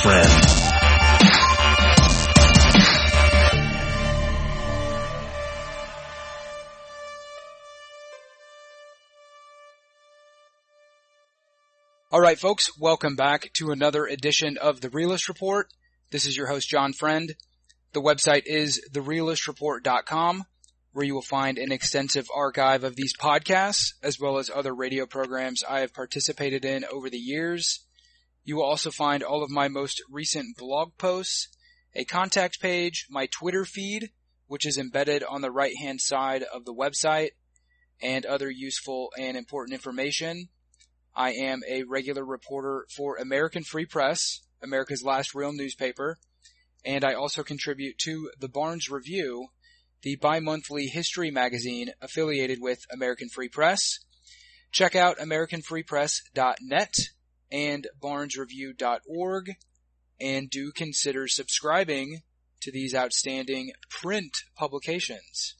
Friend. All right, folks, welcome back to another edition of The Realist Report. This is your host, John Friend. The website is therealistreport.com, where you will find an extensive archive of these podcasts, as well as other radio programs I have participated in over the years. You will also find all of my most recent blog posts, a contact page, my Twitter feed, which is embedded on the right-hand side of the website, and other useful and important information. I am a regular reporter for American Free Press, America's last real newspaper, and I also contribute to the Barnes Review, the bi-monthly history magazine affiliated with American Free Press. Check out AmericanFreePress.net and BarnesReview.org, and do consider subscribing to these outstanding print publications.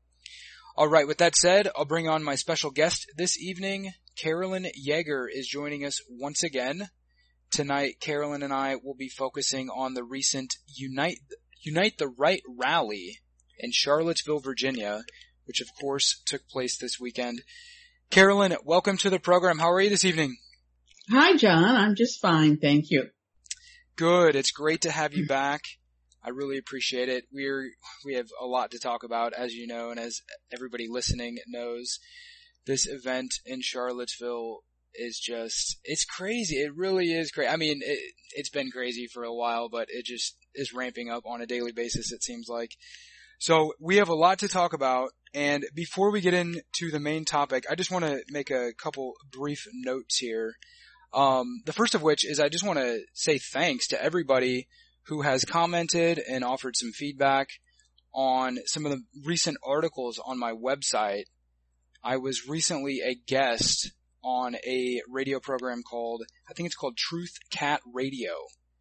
All right, with that said, I'll bring on my special guest this evening. Carolyn Yeager is joining us once again. Tonight, Carolyn and I will be focusing on the recent Unite the Right rally in Charlottesville, Virginia, which of course took place this weekend. Carolyn, welcome to the program. How are you this evening? Hi, John. I'm just fine, thank you. Good. It's great to have you back. I really appreciate it. We have a lot to talk about, as you know, and as everybody listening knows. This event in Charlottesville is it's crazy. It really is crazy. I mean, it's been crazy for a while, but it just is ramping up on a daily basis, it seems like. So we have a lot to talk about, and before we get into the main topic, I just want to make a couple brief notes here. The first of which is I just want to say thanks to everybody who has commented and offered some feedback on some of the recent articles on my website. I was recently a guest on a radio program I think it's called Truth Cat Radio.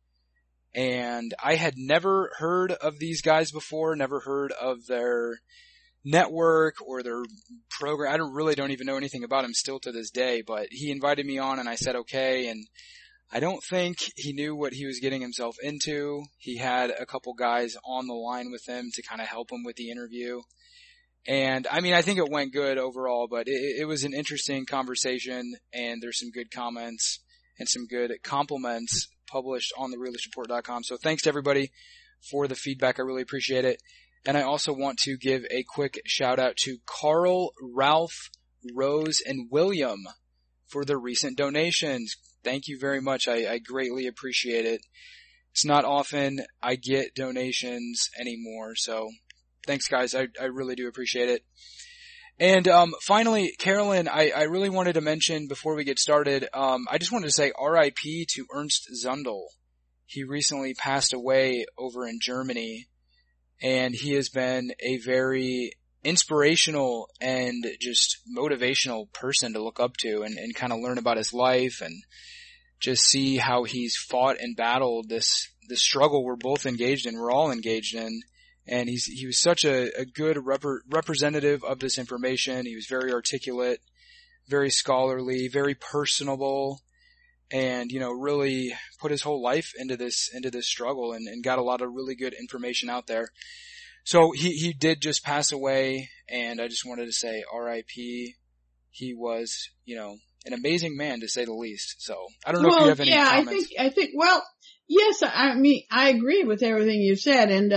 And I had never heard of these guys before, never heard of their network or their program. I don't even know anything about him still to this day, but he invited me on and I said okay, and I don't think he knew what he was getting himself into. He had a couple guys on the line with him to kind of help him with the interview. And I mean, I think it went good overall, but it was an interesting conversation, and there's some good comments and some good compliments published on therealistreport.com. So thanks to everybody for the feedback. I really appreciate it. And I also want to give a quick shout out to Carl, Ralph, Rose, and William for their recent donations. Thank you very much. I greatly appreciate it. It's not often I get donations anymore, so thanks, guys. I really do appreciate it. And finally, Carolyn, I really wanted to mention before we get started, I just wanted to say R.I.P. to Ernst Zundel. He recently passed away over in Germany, and he has been a very inspirational and just motivational person to look up to and kind of learn about his life and just see how he's fought and battled this struggle we're both engaged in, we're all engaged in. And he was such a good representative of this information. He was very articulate, very scholarly, very personable, and, really put his whole life into this struggle and got a lot of really good information out there. So he did just pass away, and I just wanted to say R.I.P. He was, an amazing man to say the least. So I don't know if you have any comments. I think, well, yes, I mean, I agree with everything you said, and,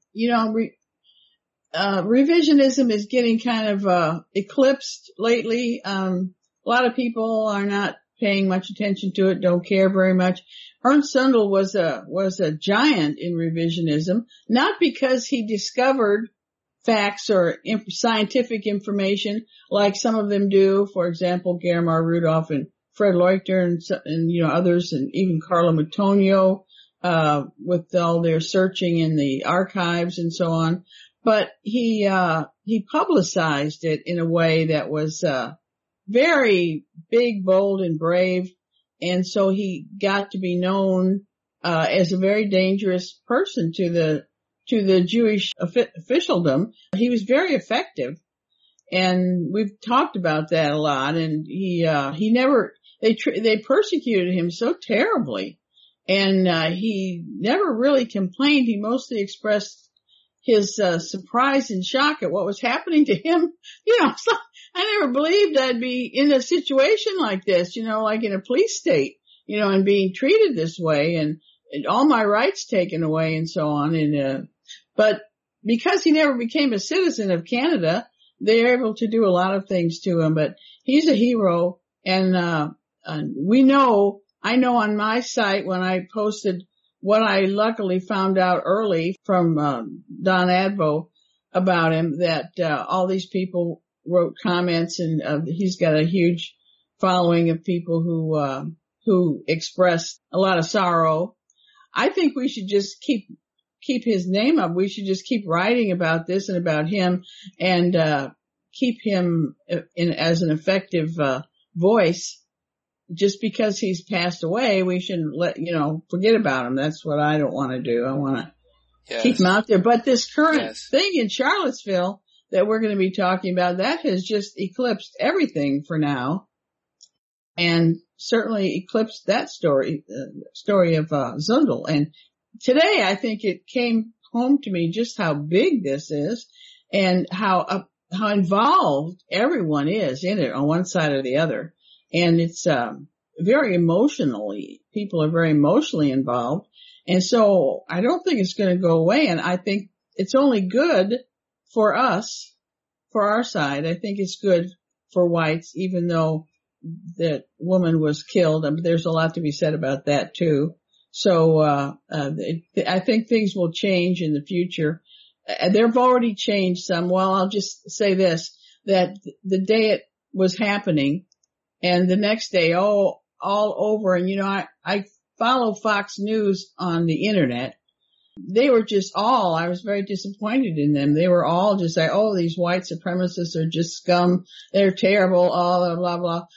revisionism is getting kind of, eclipsed lately. A lot of people are not paying much attention to it, don't care very much. Ernst Zundel was a giant in revisionism, not because he discovered facts or scientific information like some of them do. For example, Germar Rudolph and Fred Leuchter and others, and even Carlo Mutonio, with all their searching in the archives and so on. But he publicized it in a way that was, very big, bold, and brave. And so he got to be known, as a very dangerous person to the Jewish officialdom. He was very effective. And we've talked about that a lot. And they persecuted him so terribly. And he never really complained. He mostly expressed his surprise and shock at what was happening to him. You know, it's like, I never believed I'd be in a situation like this, you know, like in a police state, you know, and being treated this way and all my rights taken away and so on. And but because he never became a citizen of Canada, they're able to do a lot of things to him. But he's a hero, and I know on my site when I posted what I luckily found out early from Don Advo about him, that all these people wrote comments, and he's got a huge following of people who expressed a lot of sorrow. I think we should just keep his name up. We should just keep writing about this and about him, and keep him as an effective voice. Just because he's passed away, we shouldn't forget about him. That's what I don't want to do. I want to keep him out there. But this current thing in Charlottesville that we're going to be talking about, that has just eclipsed everything for now, and certainly eclipsed that story of Zundel. And today, I think it came home to me just how big this is, and how involved everyone is in it on one side or the other. And it's people are very emotionally involved. And so I don't think it's going to go away. And I think it's only good for us, for our side. I think it's good for whites, even though that woman was killed. There's a lot to be said about that too. So I think things will change in the future. They've already changed some. Well, I'll just say this, that the day it was happening, and the next day, all over, and I follow Fox News on the internet. They were just I was very disappointed in them. They were all just like, oh, these white supremacists are just scum. They're terrible, all blah, blah,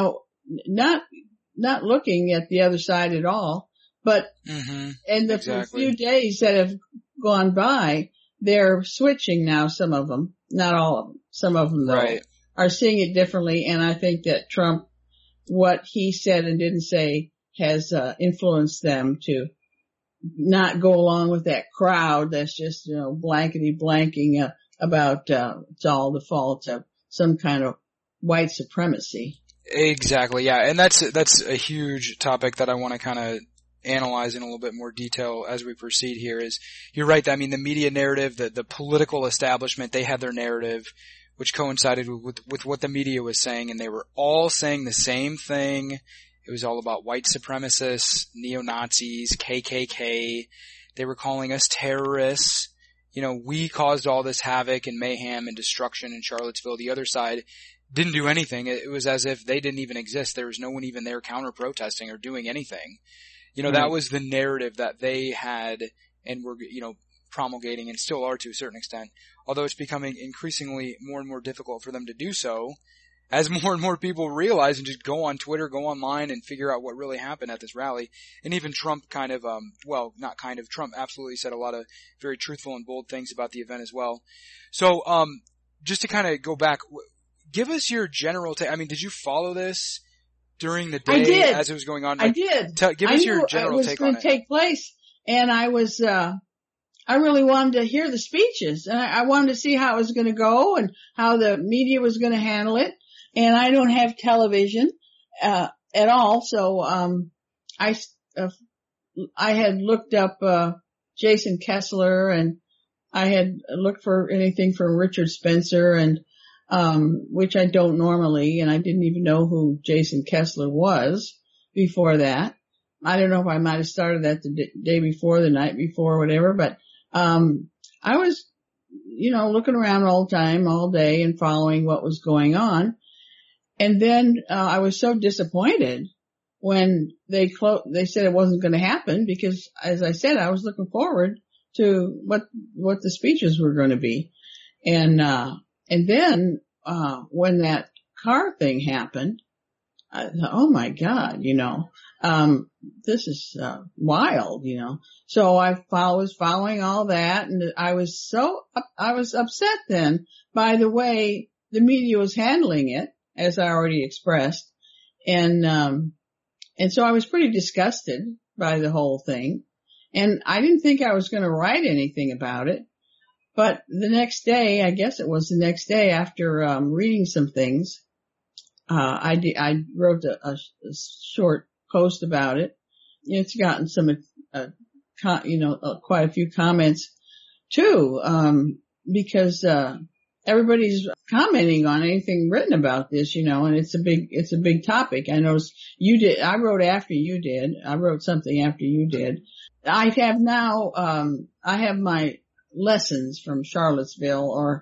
not looking at the other side at all. But in the few days that have gone by, they're switching now, some of them, not all of them. Some of them, though, are seeing it differently. And I think that Trump, what he said and didn't say, has influenced them to not go along with that crowd that's just, blankety blanking about it's all the fault of some kind of white supremacy. Exactly, yeah. And that's a huge topic that I want to kind of analyze in a little bit more detail as we proceed here. Is you're right. I mean, the media narrative, the political establishment, they had their narrative, which coincided with what the media was saying, and they were all saying the same thing. It was all about white supremacists, neo-Nazis, KKK. They were calling us terrorists. We caused all this havoc and mayhem and destruction in Charlottesville. The other side didn't do anything. It was as if they didn't even exist. There was no one even there counter-protesting or doing anything. That was the narrative that they had and were, promulgating, and still are to a certain extent. Although it's becoming increasingly more and more difficult for them to do so, as more and more people realize and just go on Twitter, go online, and figure out what really happened at this rally. And even Trump Trump absolutely said a lot of very truthful and bold things about the event as well. So, just to kind of go back, give us your general take. I mean, did you follow this during the day as it was going on? I did. Give us your general take on it. It was going to take place, and I really wanted to hear the speeches, and I wanted to see how it was going to go and how the media was going to handle it. And I don't have television at all, so I had looked up Jason Kessler, and I had looked for anything from Richard Spencer, and which I don't normally, and I didn't even know who Jason Kessler was before that. I don't know if I might have started that the day before, the night before, whatever, but I was, looking around all the time, all day, and following what was going on. And then I was so disappointed when they said it wasn't going to happen, because, as I said, I was looking forward to what the speeches were going to be. And then when that car thing happened, I thought, oh my God, this is wild, So I was following all that, and I was upset then by the way the media was handling it, as I already expressed. And so I was pretty disgusted by the whole thing. And I didn't think I was going to write anything about it. But the next day, I guess it was the next day after reading some things, I wrote a short post about it. It's gotten some, quite a few comments too, because everybody's commenting on anything written about this, and it's a big topic. I noticed you did. I wrote after you did. I wrote something after you did. I have now. I have my lessons from Charlottesville, or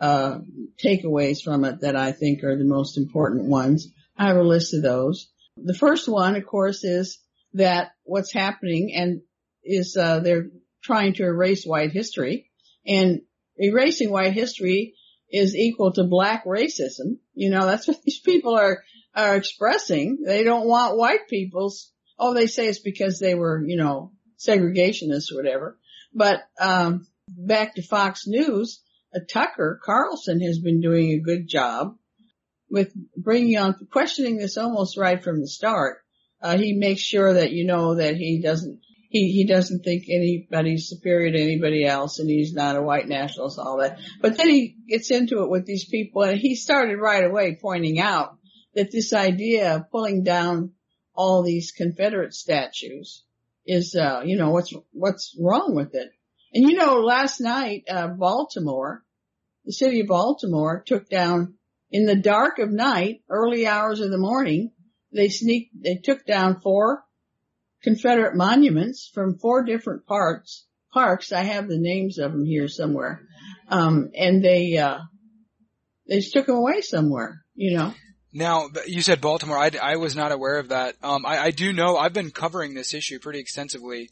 takeaways from it that I think are the most important ones. I have a list of those. The first one, of course, is that what's happening and is they're trying to erase white history, and erasing white history is equal to black racism. That's what these people are expressing. They don't want white people's. Oh, they say it's because they were, segregationists or whatever. But back to Fox News, Tucker Carlson has been doing a good job with bringing on, questioning this almost right from the start. He makes sure that that he doesn't think anybody's superior to anybody else, and he's not a white nationalist, all that. But then he gets into it with these people, and he started right away pointing out that this idea of pulling down all these Confederate statues is, what's wrong with it. And last night, Baltimore, the city of Baltimore took down, in the dark of night, early hours of the morning, they took down 4 Confederate monuments from 4 different parks. I have the names of them here somewhere. And they just took them away somewhere, Now, you said Baltimore. I was not aware of that. I do know, I've been covering this issue pretty extensively.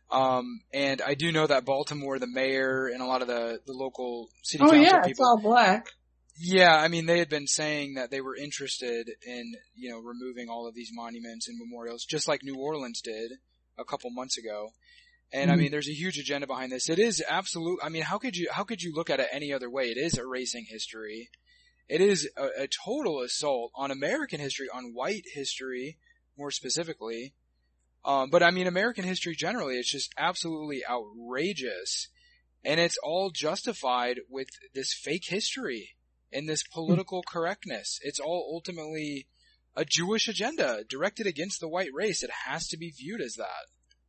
And I do know that Baltimore, the mayor and a lot of the local city council people. Oh yeah, it's all black. Yeah, I mean, they had been saying that they were interested in, removing all of these monuments and memorials, just like New Orleans did a couple months ago. And I mean, there's a huge agenda behind this. It is absolute. I mean, how could you look at it any other way? It is erasing history. It is a total assault on American history, on white history, more specifically. But I mean, American history generally, it's just absolutely outrageous. And it's all justified with this fake history and this political correctness. It's all ultimately a Jewish agenda directed against the white race. It has to be viewed as that.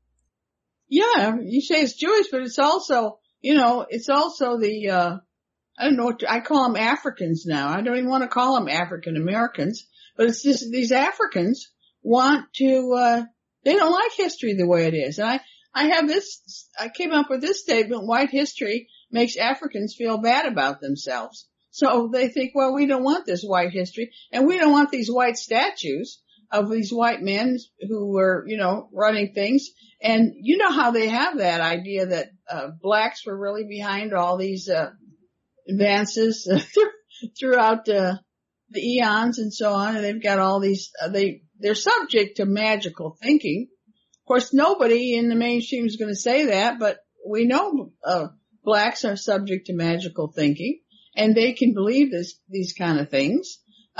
Yeah, you say it's Jewish, but it's also, it's also the, I don't know what I call them Africans now. I don't even want to call them African Americans, but it's just these Africans want to, they don't like history the way it is. And I came up with this statement: white history makes Africans feel bad about themselves. So they think, well, we don't want this white history, and we don't want these white statues of these white men who were, running things. And you know how they have that idea that blacks were really behind all these advances throughout the eons and so on, and they've got all these they're subject to magical thinking. Of course, nobody in the mainstream is going to say that, but we know blacks are subject to magical thinking, and they can believe these kind of things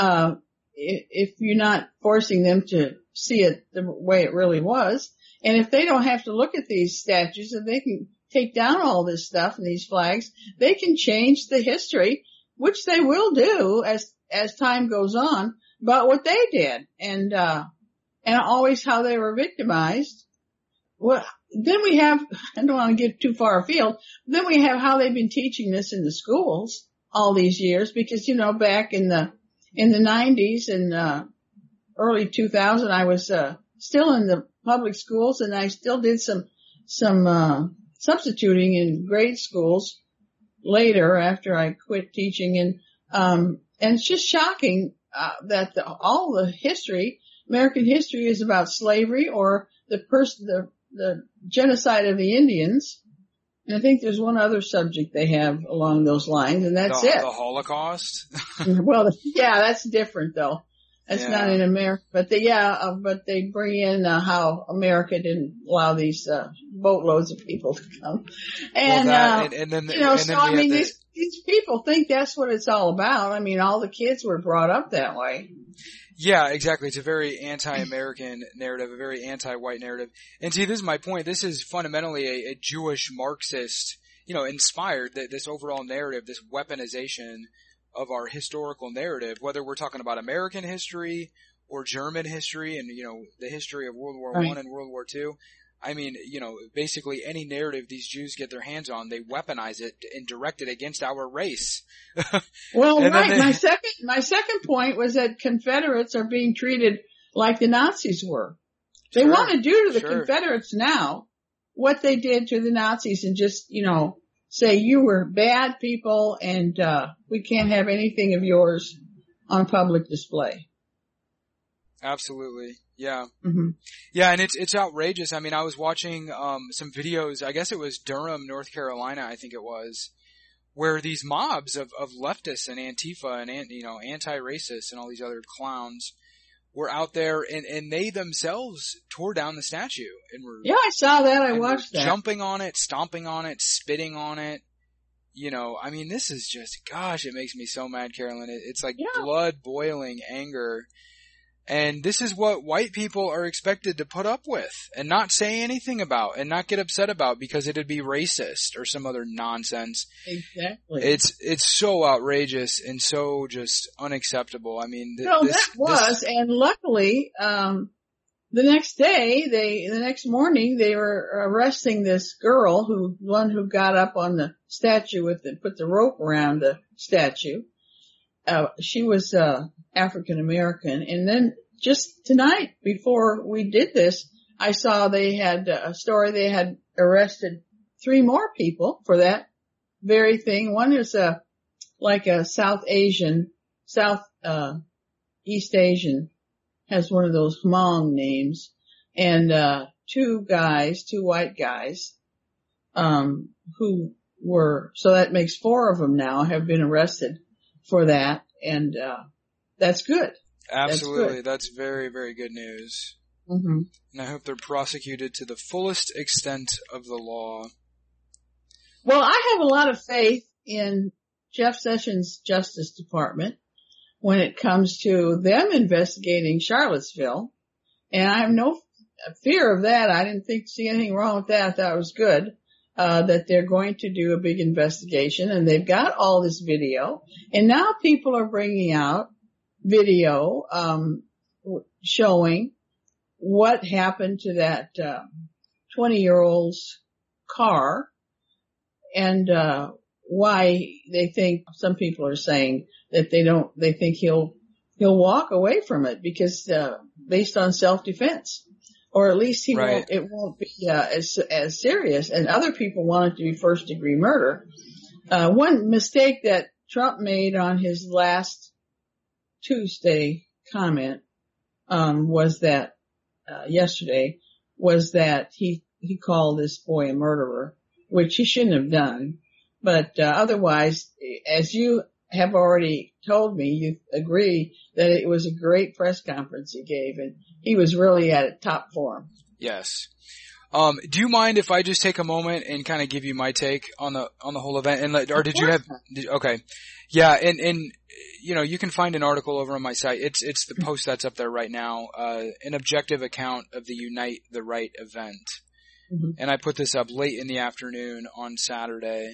if you're not forcing them to see it the way it really was. And if they don't have to look at these statues, and they can take down all this stuff and these flags, they can change the history, which they will do as time goes on, about what they did and always how they were victimized. Well, then we have, I don't want to get too far afield, then we have how they've been teaching this in the schools all these years, because, back in the 90s and early 2000, I was still in the public schools, and I still did some substituting in grade schools later after I quit teaching, and it's just shocking that all the history, American history, is about slavery or the genocide of the Indians. And I think there's one other subject they have along those lines, and that's it. The Holocaust? Well, yeah, that's different though. That's not in America, but they bring in how America didn't allow these boatloads of people to come, these people think that's what it's all about. I mean, all the kids were brought up that way. Yeah, exactly. It's a very anti-American narrative, a very anti-white narrative. And see, this is my point. This is fundamentally a Jewish Marxist, inspired this overall narrative, this weaponization of our historical narrative, whether we're talking about American history or German history and, the history of World War I and World War II. I mean, basically any narrative these Jews get their hands on, they weaponize it and direct it against our race. Well, right. My second point was that Confederates are being treated like the Nazis were. They want to do to the Confederates now what they did to the Nazis and just, say you were bad people and, we can't have anything of yours on public display. Absolutely. Yeah. Mm-hmm. Yeah, and it's outrageous. I mean, I was watching some videos, I guess it was Durham, North Carolina, I think it was, where these mobs of leftists and Antifa and anti-racists and all these other clowns were out there and they themselves tore down the statue and were I saw that. I watched that. Jumping on it, stomping on it, spitting on it. I mean, this is just, gosh, it makes me so mad, Carolyn. It's like blood boiling anger. And this is what white people are expected to put up with and not say anything about and not get upset about because it'd be racist or some other nonsense. Exactly. It's so outrageous and so just unacceptable. I mean, and luckily, the next morning they were arresting this girl who got up on the statue put the rope around the statue. She was, African American. And then just tonight before we did this, I saw they had a story. They had arrested 3 more people for that very thing. One is like a East Asian, has one of those Hmong names, and 2 white guys, so that makes 4 of them now have been arrested for that. And, that's good. Absolutely. That's very, very good news. Mm-hmm. And I hope they're prosecuted to the fullest extent of the law. Well, I have a lot of faith in Jeff Sessions' Justice Department when it comes to them investigating Charlottesville. And I have no fear of that. I didn't see anything wrong with that. I thought it was good. That they're going to do a big investigation and they've got all this video and now people are bringing out video, showing what happened to that, 20-year-old's car and, why they think some people are saying that they think he'll walk away from it because, based on self-defense. Or at least it won't be, as serious. And other people want it to be first degree murder. One mistake that Trump made on his last Tuesday comment, was that, yesterday, was that he called this boy a murderer, which he shouldn't have done. But, otherwise, as you have already told me, you agree that it was a great press conference he gave and he was really at top form. Yes. Do you mind if I just take a moment and kind of give you my take on the whole event okay. Yeah. And, you can find an article over on my site. It's the post that's up there right now, an objective account of the Unite the Right event. Mm-hmm. And I put this up late in the afternoon on Saturday.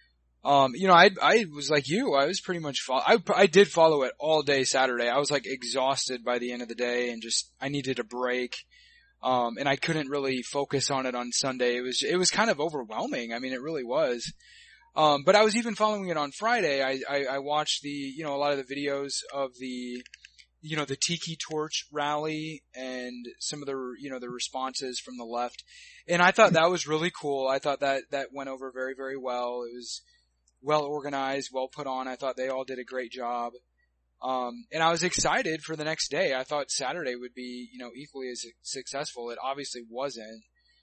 I was like you. I was pretty much I did follow it all day Saturday. I was like exhausted by the end of the day and I needed a break. And I couldn't really focus on it on Sunday. It was kind of overwhelming. I mean, it really was. But I was even following it on Friday. I watched a lot of the videos of the Tiki Torch rally and some of the responses from the left. And I thought that was really cool. I thought that went over very, very well. It was well organized, well put on. I thought they all did a great job. And I was excited for the next day. I thought Saturday would be, equally as successful. It obviously wasn't.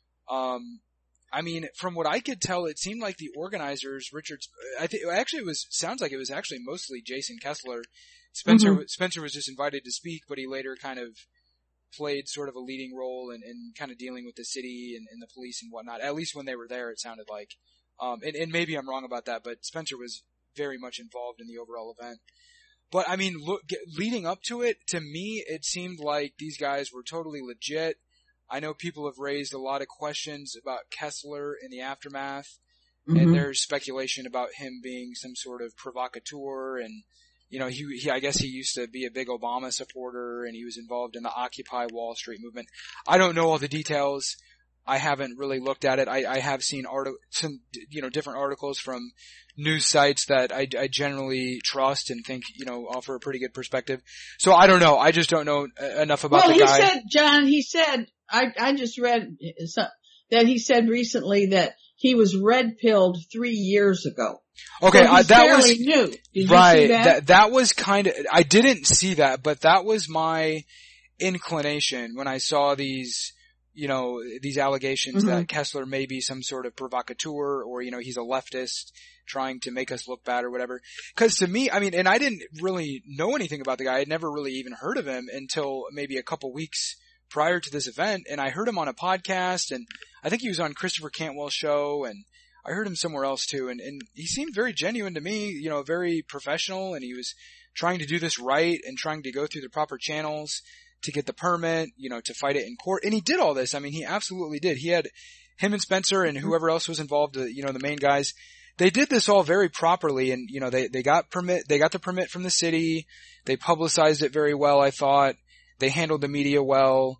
I mean, from what I could tell, it seemed like the organizers, sounds like it was actually mostly Jason Kessler. Spencer was just invited to speak, but he later kind of played sort of a leading role in kind of dealing with the city and the police and whatnot. At least when they were there, it sounded like. And maybe I'm wrong about that, but Spencer was very much involved in the overall event. But I mean, leading up to it, to me, it seemed like these guys were totally legit. I know people have raised a lot of questions about Kessler in the aftermath, and there's speculation about him being some sort of provocateur, and he I guess he used to be a big Obama supporter, and he was involved in the Occupy Wall Street movement. I don't know all the details. I haven't really looked at it. I have seen some different articles from news sites that I generally trust and think, offer a pretty good perspective. So I don't know. I just don't know enough about the guy. He said, I just read that he said recently that he was red-pilled 3 years ago. Okay, so that was new. Did right. You see that? That was kind of. I didn't see that, but that was my inclination when I saw these allegations that Kessler may be some sort of provocateur, or he's a leftist trying to make us look bad or whatever. Because to me, I mean, and I didn't really know anything about the guy. I'd never really even heard of him until maybe a couple weeks prior to this event, and I heard him on a podcast, and I think he was on Christopher Cantwell's show, and I heard him somewhere else too, and he seemed very genuine to me, very professional, and he was trying to do this right and trying to go through the proper channels to get the permit, to fight it in court, and he did all this. I mean, he absolutely did. He had him and Spencer and whoever else was involved, the main guys. They did this all very properly, and they got the permit from the city. They publicized it very well, I thought. They handled the media well.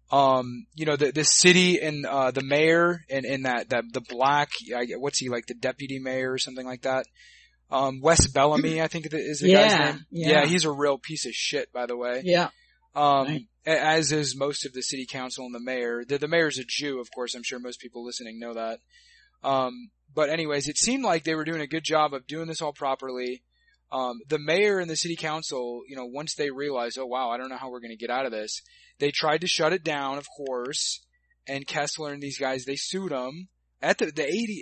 The city and the mayor and that the black, what's he, like the deputy mayor or something like that? Wes Bellamy, I think is the guy's name. Yeah, he's a real piece of shit, by the way. Yeah. As is most of the city council and the mayor. The mayor's a Jew, of course. I'm sure most people listening know that. But anyways, it seemed like they were doing a good job of doing this all properly. The mayor and the city council, once they realized, oh wow, I don't know how we're going to get out of this, they tried to shut it down, of course, and Kessler and these guys, they sued them at the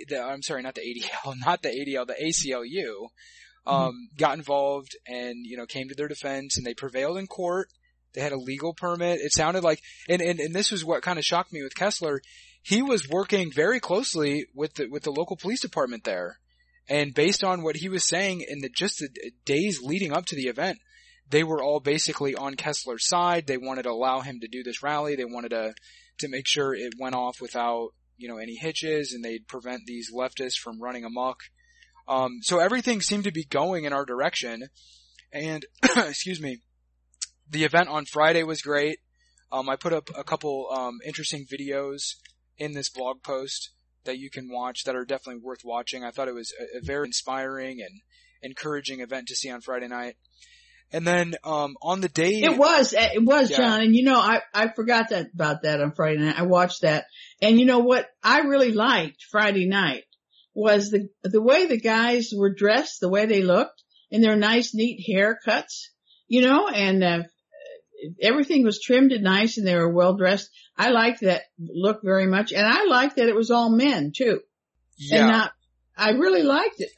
ACLU, got involved and, came to their defense, and they prevailed in court. They had a legal permit. It sounded like, and this was what kind of shocked me with Kessler. He was working very closely with the local police department there. And based on what he was saying in the days leading up to the event, they were all basically on Kessler's side. They wanted to allow him to do this rally. They wanted to make sure it went off without, any hitches, and they'd prevent these leftists from running amok. So everything seemed to be going in our direction. And, excuse me, the event on Friday was great. I put up a couple, interesting videos in this blog post that you can watch that are definitely worth watching. I thought it was a very inspiring and encouraging event to see on Friday night. And then, on the day... It was, yeah. John. And I forgot about that on Friday night. I watched that. And you know what I really liked Friday night was the way the guys were dressed, the way they looked, and their nice, neat haircuts, and, everything was trimmed and nice, and they were well dressed. I liked that look very much, and I liked that it was all men too. Yeah, and I really liked it.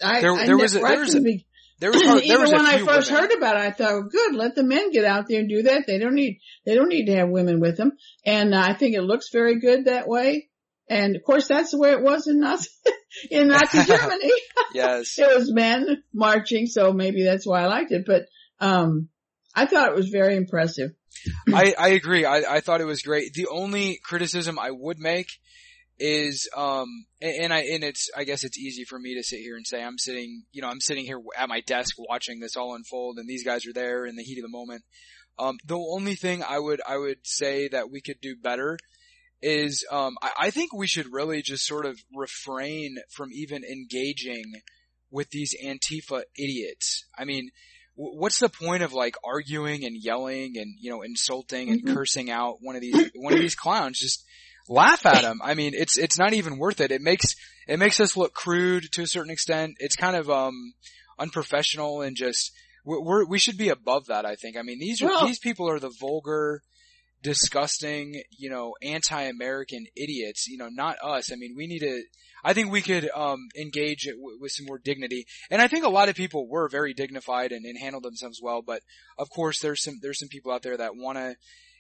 There was when I first heard about it, I thought, well, good, let the men get out there and do that. They don't need to have women with them. And I think it looks very good that way. And of course, that's the way it was in Nazi Germany. Yes. It was men marching, so maybe that's why I liked it. But, I thought it was very impressive. I agree. I thought it was great. The only criticism I would make is, I guess it's easy for me to sit here and say I'm sitting here at my desk watching this all unfold, and these guys are there in the heat of the moment. The only thing I would say that we could do better is, I think we should really just sort of refrain from even engaging with these Antifa idiots. I mean, what's the point of like arguing and yelling and, insulting and cursing out one of these clowns? Just laugh at them. I mean, it's not even worth it. It makes us look crude to a certain extent. It's kind of, unprofessional, and just, we should be above that, I think. I mean, these people are the vulgar, disgusting, anti-American idiots, not us. I mean, I think we could, engage with some more dignity. And I think a lot of people were very dignified and handled themselves well, but of course there's some people out there that want to,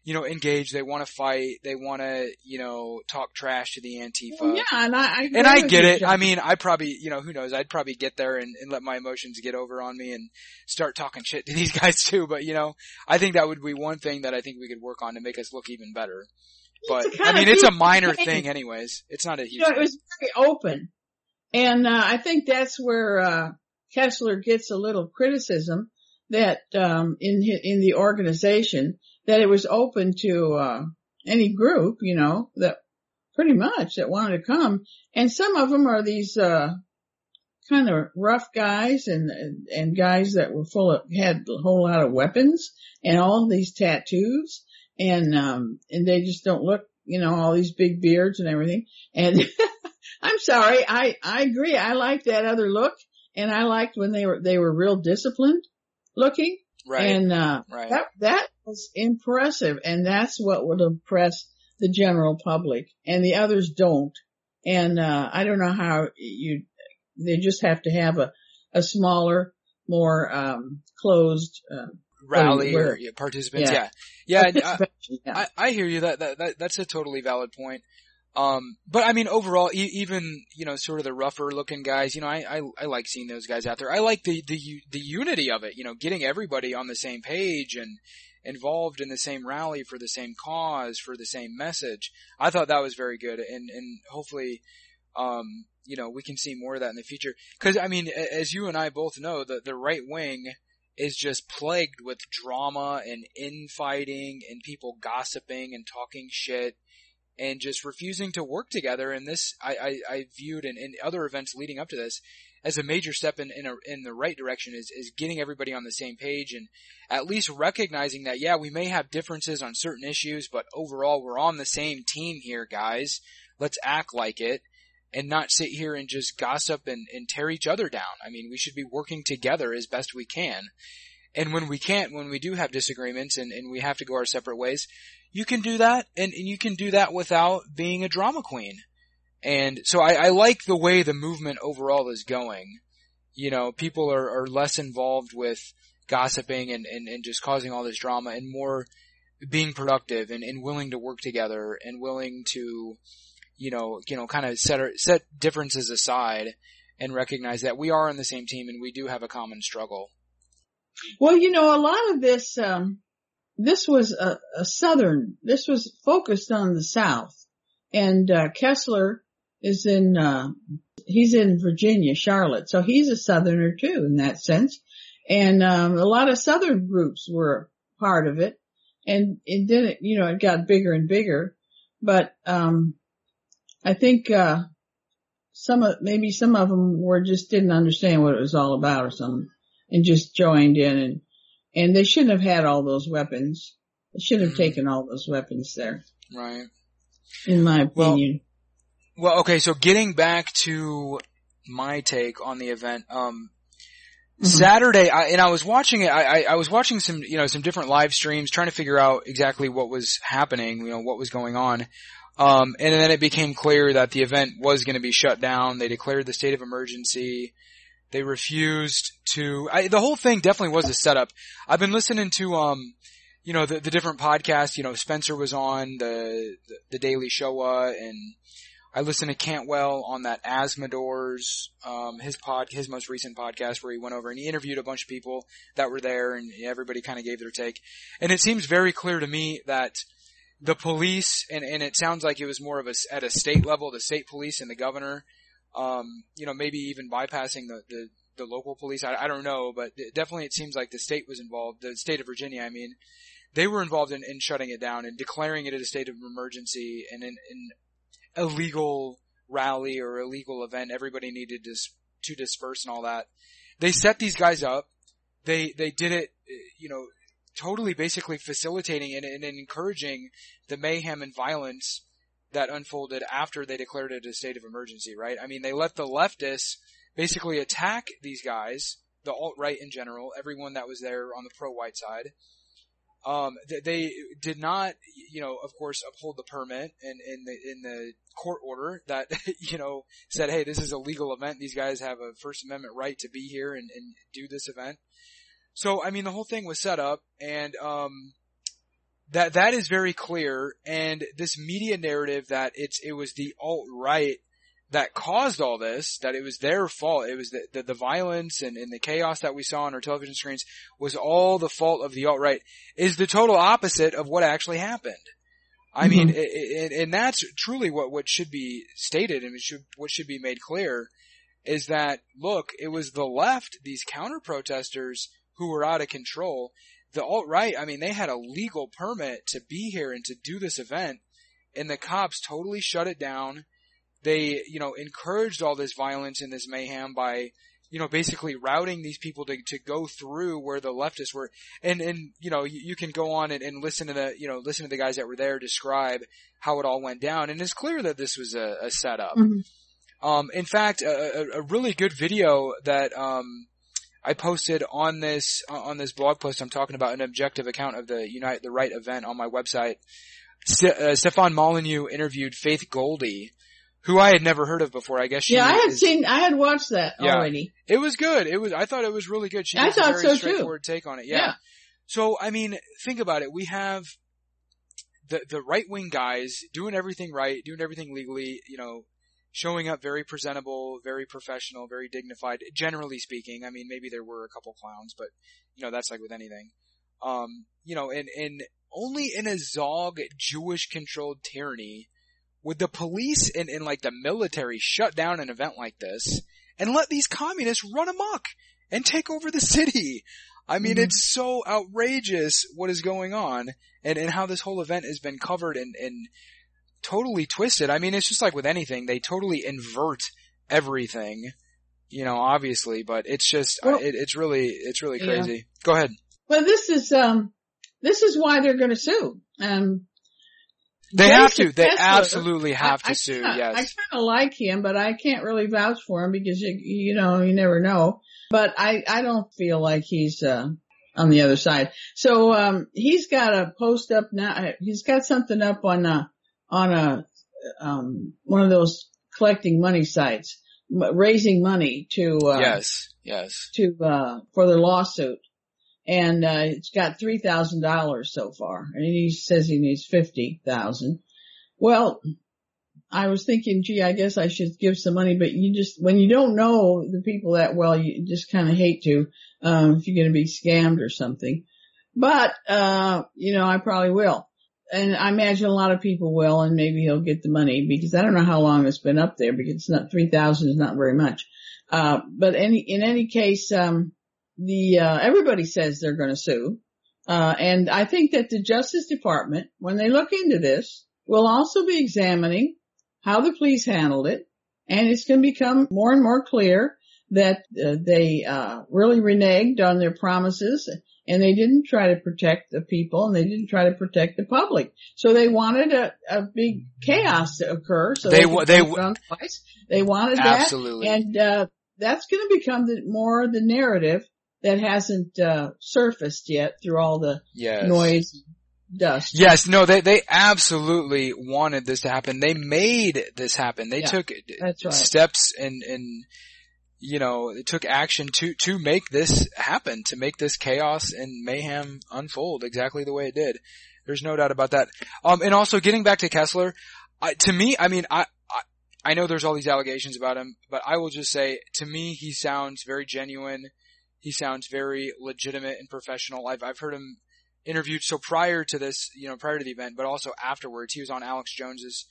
engage. They want to fight. They want to, talk trash to the Antifa. Well, yeah, and I get it. John. I mean, I probably, who knows? I'd probably get there and let my emotions get over on me and start talking shit to these guys too. But, I think that would be one thing that I think we could work on to make us look even better. But, I mean, it's a minor thing anyways. It's not a huge thing. It was very open. And, I think that's where, Kessler gets a little criticism that, in the organization, that it was open to, any group, that pretty much that wanted to come. And some of them are these, kind of rough guys and guys that were had a whole lot of weapons and all these tattoos. And they just don't look, all these big beards and everything. And I'm sorry. I agree. I like that other look. And I liked when they were real disciplined looking. Right. And, right. that was impressive. And that's what would impress the general public, and the others don't. And, I don't know how they just have to have a smaller, more, closed, rally or participants. Yeah. I hear you. That's a totally valid point. But I mean, overall, even, sort of the rougher looking guys, I like seeing those guys out there. I like the unity of it, getting everybody on the same page and involved in the same rally for the same cause, for the same message. I thought that was very good. And hopefully, we can see more of that in the future. Cause I mean, as you and I both know, the right wing is just plagued with drama and infighting and people gossiping and talking shit and just refusing to work together. And this, I viewed in other events leading up to this as a major step in the right direction is getting everybody on the same page and at least recognizing that, yeah, we may have differences on certain issues, but overall we're on the same team here, guys. Let's act like it and not sit here and just gossip and tear each other down. I mean, we should be working together as best we can. And when we do have disagreements and we have to go our separate ways, you can do that, and you can do that without being a drama queen. And so I like the way the movement overall is going. People are less involved with gossiping and just causing all this drama and more being productive and willing to work together and willing to, kind of set differences aside and recognize that we are on the same team and we do have a common struggle. Well, a lot of this, this was this was focused on the South, and, Kessler is he's in Virginia, Charlotte, so he's a Southerner too in that sense. And, a lot of Southern groups were part of it, and then it got bigger and bigger, but, I think, some of them didn't understand what it was all about or something and just joined in and they shouldn't have had all those weapons. They shouldn't have taken all those weapons there. Right. In my opinion. Well, okay, so getting back to my take on the event, Saturday, I was watching it, I was watching some different live streams trying to figure out exactly what was happening, what was going on. And then it became clear that the event was going to be shut down. They declared the state of emergency. They refused to, the whole thing definitely was a setup. I've been listening to, the different podcasts, Spencer was on the Daily Showa, and I listened to Cantwell on that Asmodee's, his most recent podcast where he went over and he interviewed a bunch of people that were there and everybody kind of gave their take. And it seems very clear to me that the police, and it sounds like it was more of at a state level, the state police and the governor, maybe even bypassing the local police. I don't know, but definitely it seems like the state was involved, the state of Virginia, I mean, they were involved in shutting it down and declaring it a state of emergency and an illegal rally or illegal event. Everybody needed to disperse and all that. They set these guys up. They did it, totally basically facilitating it and encouraging the mayhem and violence that unfolded after they declared it a state of emergency, right? I mean, they let the leftists basically attack these guys, the alt-right in general, everyone that was there on the pro-white side. They did not, of course, uphold the permit in the court order that, said, hey, this is a legal event. These guys have a First Amendment right to be here and do this event. So, I mean, the whole thing was set up, and that is very clear, and this media narrative that it was the alt-right that caused all this, that it was their fault, it was the violence and the chaos that we saw on our television screens was all the fault of the alt-right, is the total opposite of what actually happened. I mean, and that's truly what should be stated, and what should be made clear, is that, look, it was the left, these counter-protesters, who were out of control. The alt-right, I mean, they had a legal permit to be here and to do this event, and the cops totally shut it down. They, encouraged all this violence and this mayhem by, basically routing these people to go through where the leftists were. And you can go on and listen to the guys that were there describe how it all went down. And it's clear that this was a setup. Mm-hmm. In fact, a really good video that, I posted on this blog post I'm talking about, an objective account of the Unite the Right event on my website. Stefan Molyneux interviewed Faith Goldie, who I had never heard of before. I guess I had watched that already. It was good. I thought it was really good. She has a very straightforward take on it. Yeah. So, I mean, think about it. We have the right-wing guys doing everything right, doing everything legally, showing up very presentable, very professional, very dignified, generally speaking. I mean, maybe there were a couple clowns, but, that's like with anything. And only in a Zog Jewish-controlled tyranny would the police and like the military shut down an event like this and let these communists run amok and take over the city. I mean, it's so outrageous what is going on and how this whole event has been covered and totally twisted. I mean, it's just like with anything, they totally invert everything, obviously, but it's just, it's really crazy. Yeah. Go ahead. Well, this is why they're going to sue. They have to. They absolutely have to sue. Yes. I kind of like him, but I can't really vouch for him because you never know. But I don't feel like he's on the other side. So he's got a post up now. He's got something up on one of those collecting money sites, raising money to for the lawsuit. And it's got $3,000 so far, and he says he needs $50,000. Well, I was thinking, gee, I guess I should give some money, but when you don't know the people that well, you just kind of hate to, if you're going to be scammed or something. But, I probably will. And I imagine a lot of people will, and maybe he'll get the money because I don't know how long it's been up there because it's not, 3,000 is not very much. But in any case, everybody says they're going to sue. And I think that the Justice Department, when they look into this, will also be examining how the police handled it. And it's going to become more and more clear that they really reneged on their promises and they didn't try to protect the people and they didn't try to protect the public. So they wanted a big chaos to occur. So they wanted absolutely. that. And that's going to become more the narrative that hasn't surfaced yet through all the noise and dust. Yes, no, they absolutely wanted this to happen. They made this happen. They took steps and they took action to make this happen, to make this chaos and mayhem unfold exactly the way it did. There's no doubt about that. And also getting back to Kessler, to me, I mean, I know there's all these allegations about him, but I will just say, to me, he sounds very genuine. He sounds very legitimate and professional. I've heard him interviewed. So prior to this, prior to the event, but also afterwards, he was on Alex Jones's,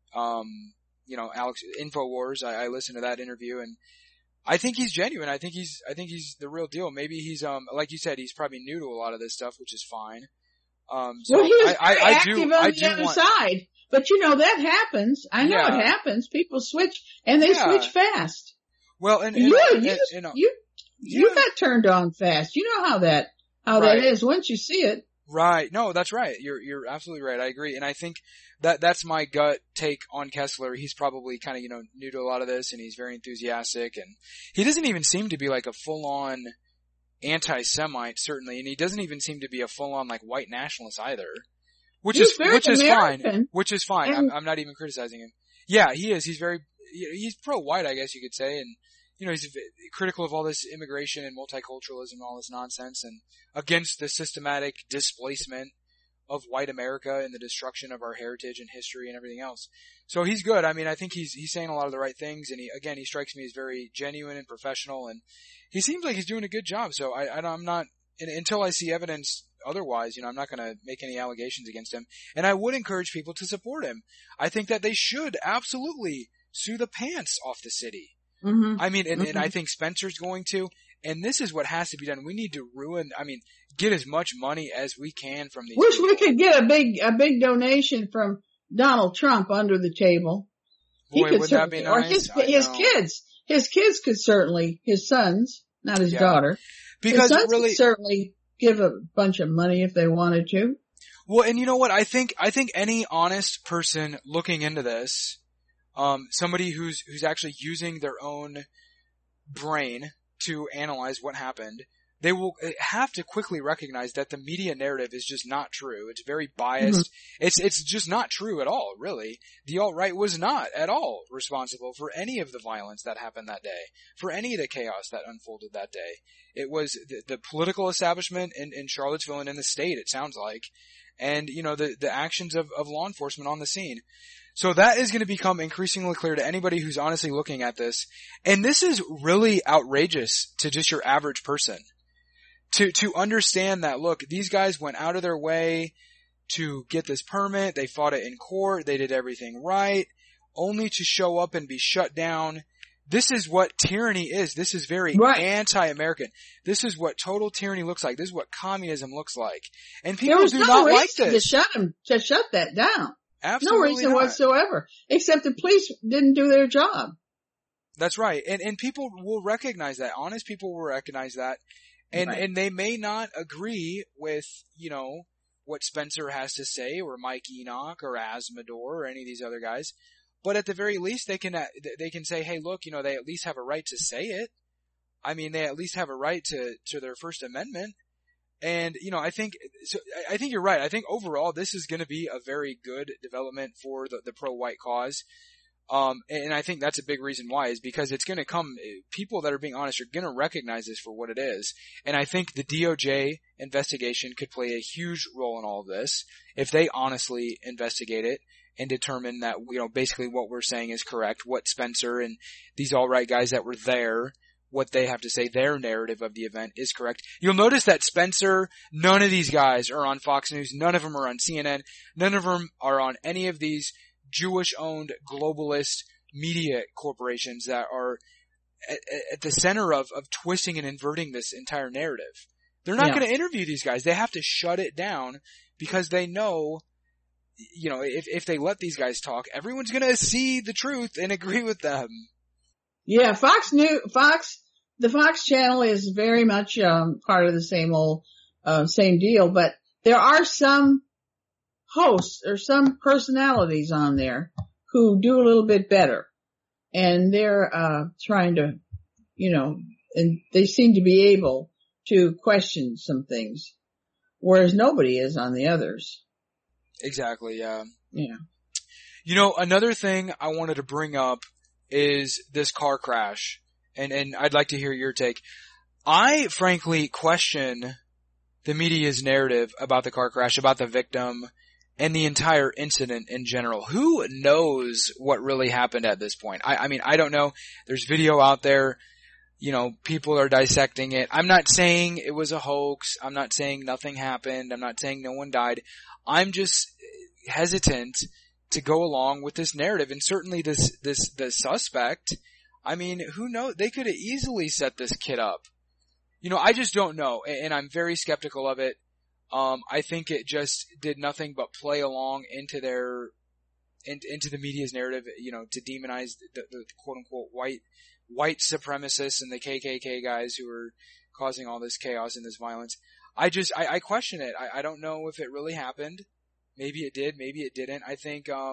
InfoWars. I listened to that interview and I think he's genuine. I think he's the real deal. Maybe he's, like you said, he's probably new to a lot of this stuff, which is fine. So well, he was active on the other side. But that happens. I know it happens. People switch and they switch fast. Well, and you got turned on fast. You know how that is once you see it. Right. No, that's right. You're absolutely right. I agree. And I think that's my gut take on Kessler. He's probably kind of, new to a lot of this and he's very enthusiastic and he doesn't even seem to be like a full on anti-Semite, certainly. And he doesn't even seem to be a full on like white nationalist either, which is fine. Which is fine. I'm not even criticizing him. Yeah, he is. He's pro-white, I guess you could say. And, he's critical of all this immigration and multiculturalism and all this nonsense and against the systematic displacement of white America and the destruction of our heritage and history and everything else. So he's good. I mean, I think he's saying a lot of the right things, and he strikes me as very genuine and professional, and he seems like he's doing a good job. So I'm not, until I see evidence otherwise, I'm not going to make any allegations against him. And I would encourage people to support him. I think that they should absolutely sue the pants off the city. Mm-hmm. I mean, and I think Spencer's going to, and this is what has to be done. We need to get as much money as we can from these Wish people. we could get a big donation from Donald Trump under the table. Boy, would that be nice? Or his kids could certainly, his sons, not his daughter. Because his sons really, could certainly give a bunch of money if they wanted to. Well, and you know what? I think any honest person looking into this, somebody who's actually using their own brain to analyze what happened, they will have to quickly recognize that the media narrative is just not true. It's very biased. Mm-hmm. It's just not true at all, really. The alt-right was not at all responsible for any of the violence that happened that day, for any of the chaos that unfolded that day. It was the political establishment in Charlottesville and in the state, it sounds like, and, the actions of law enforcement on the scene. So that is going to become increasingly clear to anybody who's honestly looking at this. And this is really outrageous to just your average person. To understand that, look, these guys went out of their way to get this permit. They fought it in court. They did everything right, only to show up and be shut down. This is what tyranny is. This is very anti-American. This is what total tyranny looks like. This is what communism looks like. And people do not like this. To shut that down. Absolutely no reason not. whatsoever, except the police didn't do their job. That's right. And people will recognize that. Honest people will recognize that. And they may not agree with, what Spencer has to say, or Mike Enoch, or Azzmador, or any of these other guys. But at the very least, they can say, hey, look, they at least have a right to say it. I mean, they at least have a right to their First Amendment. And, I think you're right. I think overall, this is going to be a very good development for the pro-white cause. And I think that's a big reason why, is because it's going to come, people that are being honest are going to recognize this for what it is. And I think the DOJ investigation could play a huge role in all of this if they honestly investigate it and determine that, basically what we're saying is correct, what Spencer and these alt-right guys that were there, what they have to say, their narrative of the event is correct. You'll notice that Spencer, none of these guys are on Fox News, none of them are on CNN, none of them are on any of these Jewish-owned globalist media corporations that are at the center of twisting and inverting this entire narrative. They're not going to interview these guys. They have to shut it down because they know, if they let these guys talk, everyone's going to see the truth and agree with them. Yeah, the Fox channel is very much part of the same deal, but there are some hosts or some personalities on there who do a little bit better, and they're trying to, and they seem to be able to question some things, whereas nobody is on the others. Exactly, yeah. Yeah. Another thing I wanted to bring up is this car crash, and I'd like to hear your take. I frankly question the media's narrative about the car crash, about the victim, and the entire incident in general. Who knows what really happened at this point? I mean, I don't know. There's video out there. People are dissecting it. I'm not saying it was a hoax. I'm not saying nothing happened. I'm not saying no one died. I'm just hesitant to go along with this narrative. And certainly the suspect, I mean, who knows? They could have easily set this kid up. I just don't know. And I'm very skeptical of it. I think it just did nothing but play along into the media's narrative, to demonize the quote unquote white supremacists and the KKK guys who are causing all this chaos and this violence. I question it. I don't know if it really happened. Maybe it did. Maybe it didn't. I think, I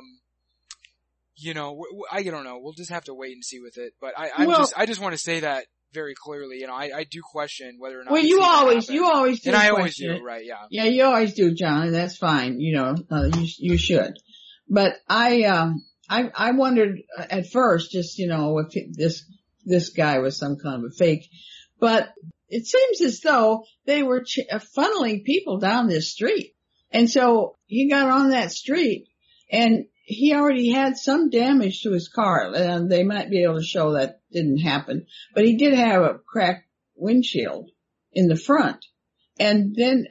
don't know. We'll just have to wait and see with it. But I just want to say that very clearly. I do question whether or not. Well, you always do. And I always do, right? Yeah. Yeah, you always do, John, and that's fine. You should. But I wondered at first, just, if this guy was some kind of a fake, but it seems as though they were funneling people down this street. And so he got on that street and he already had some damage to his car. They might be able to show that didn't happen, but he did have a cracked windshield in the front. And then,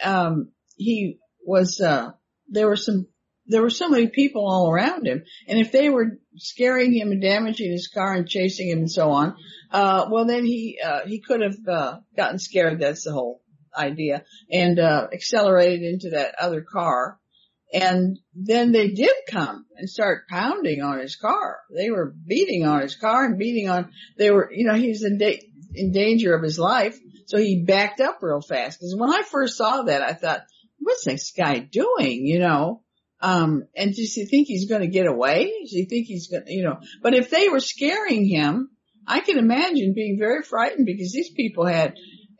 he was, there were so many people all around him. And if they were scaring him and damaging his car and chasing him and so on, well then he could have, gotten scared. That's the whole idea, and accelerated into that other car. And then they did come and start pounding on his car. They were beating on his car and he was in danger of his life. So he backed up real fast. Cause when I first saw that, I thought, what's this guy doing? And does he think he's going to get away? Does he think he's going to, but if they were scaring him, I can imagine being very frightened because these people had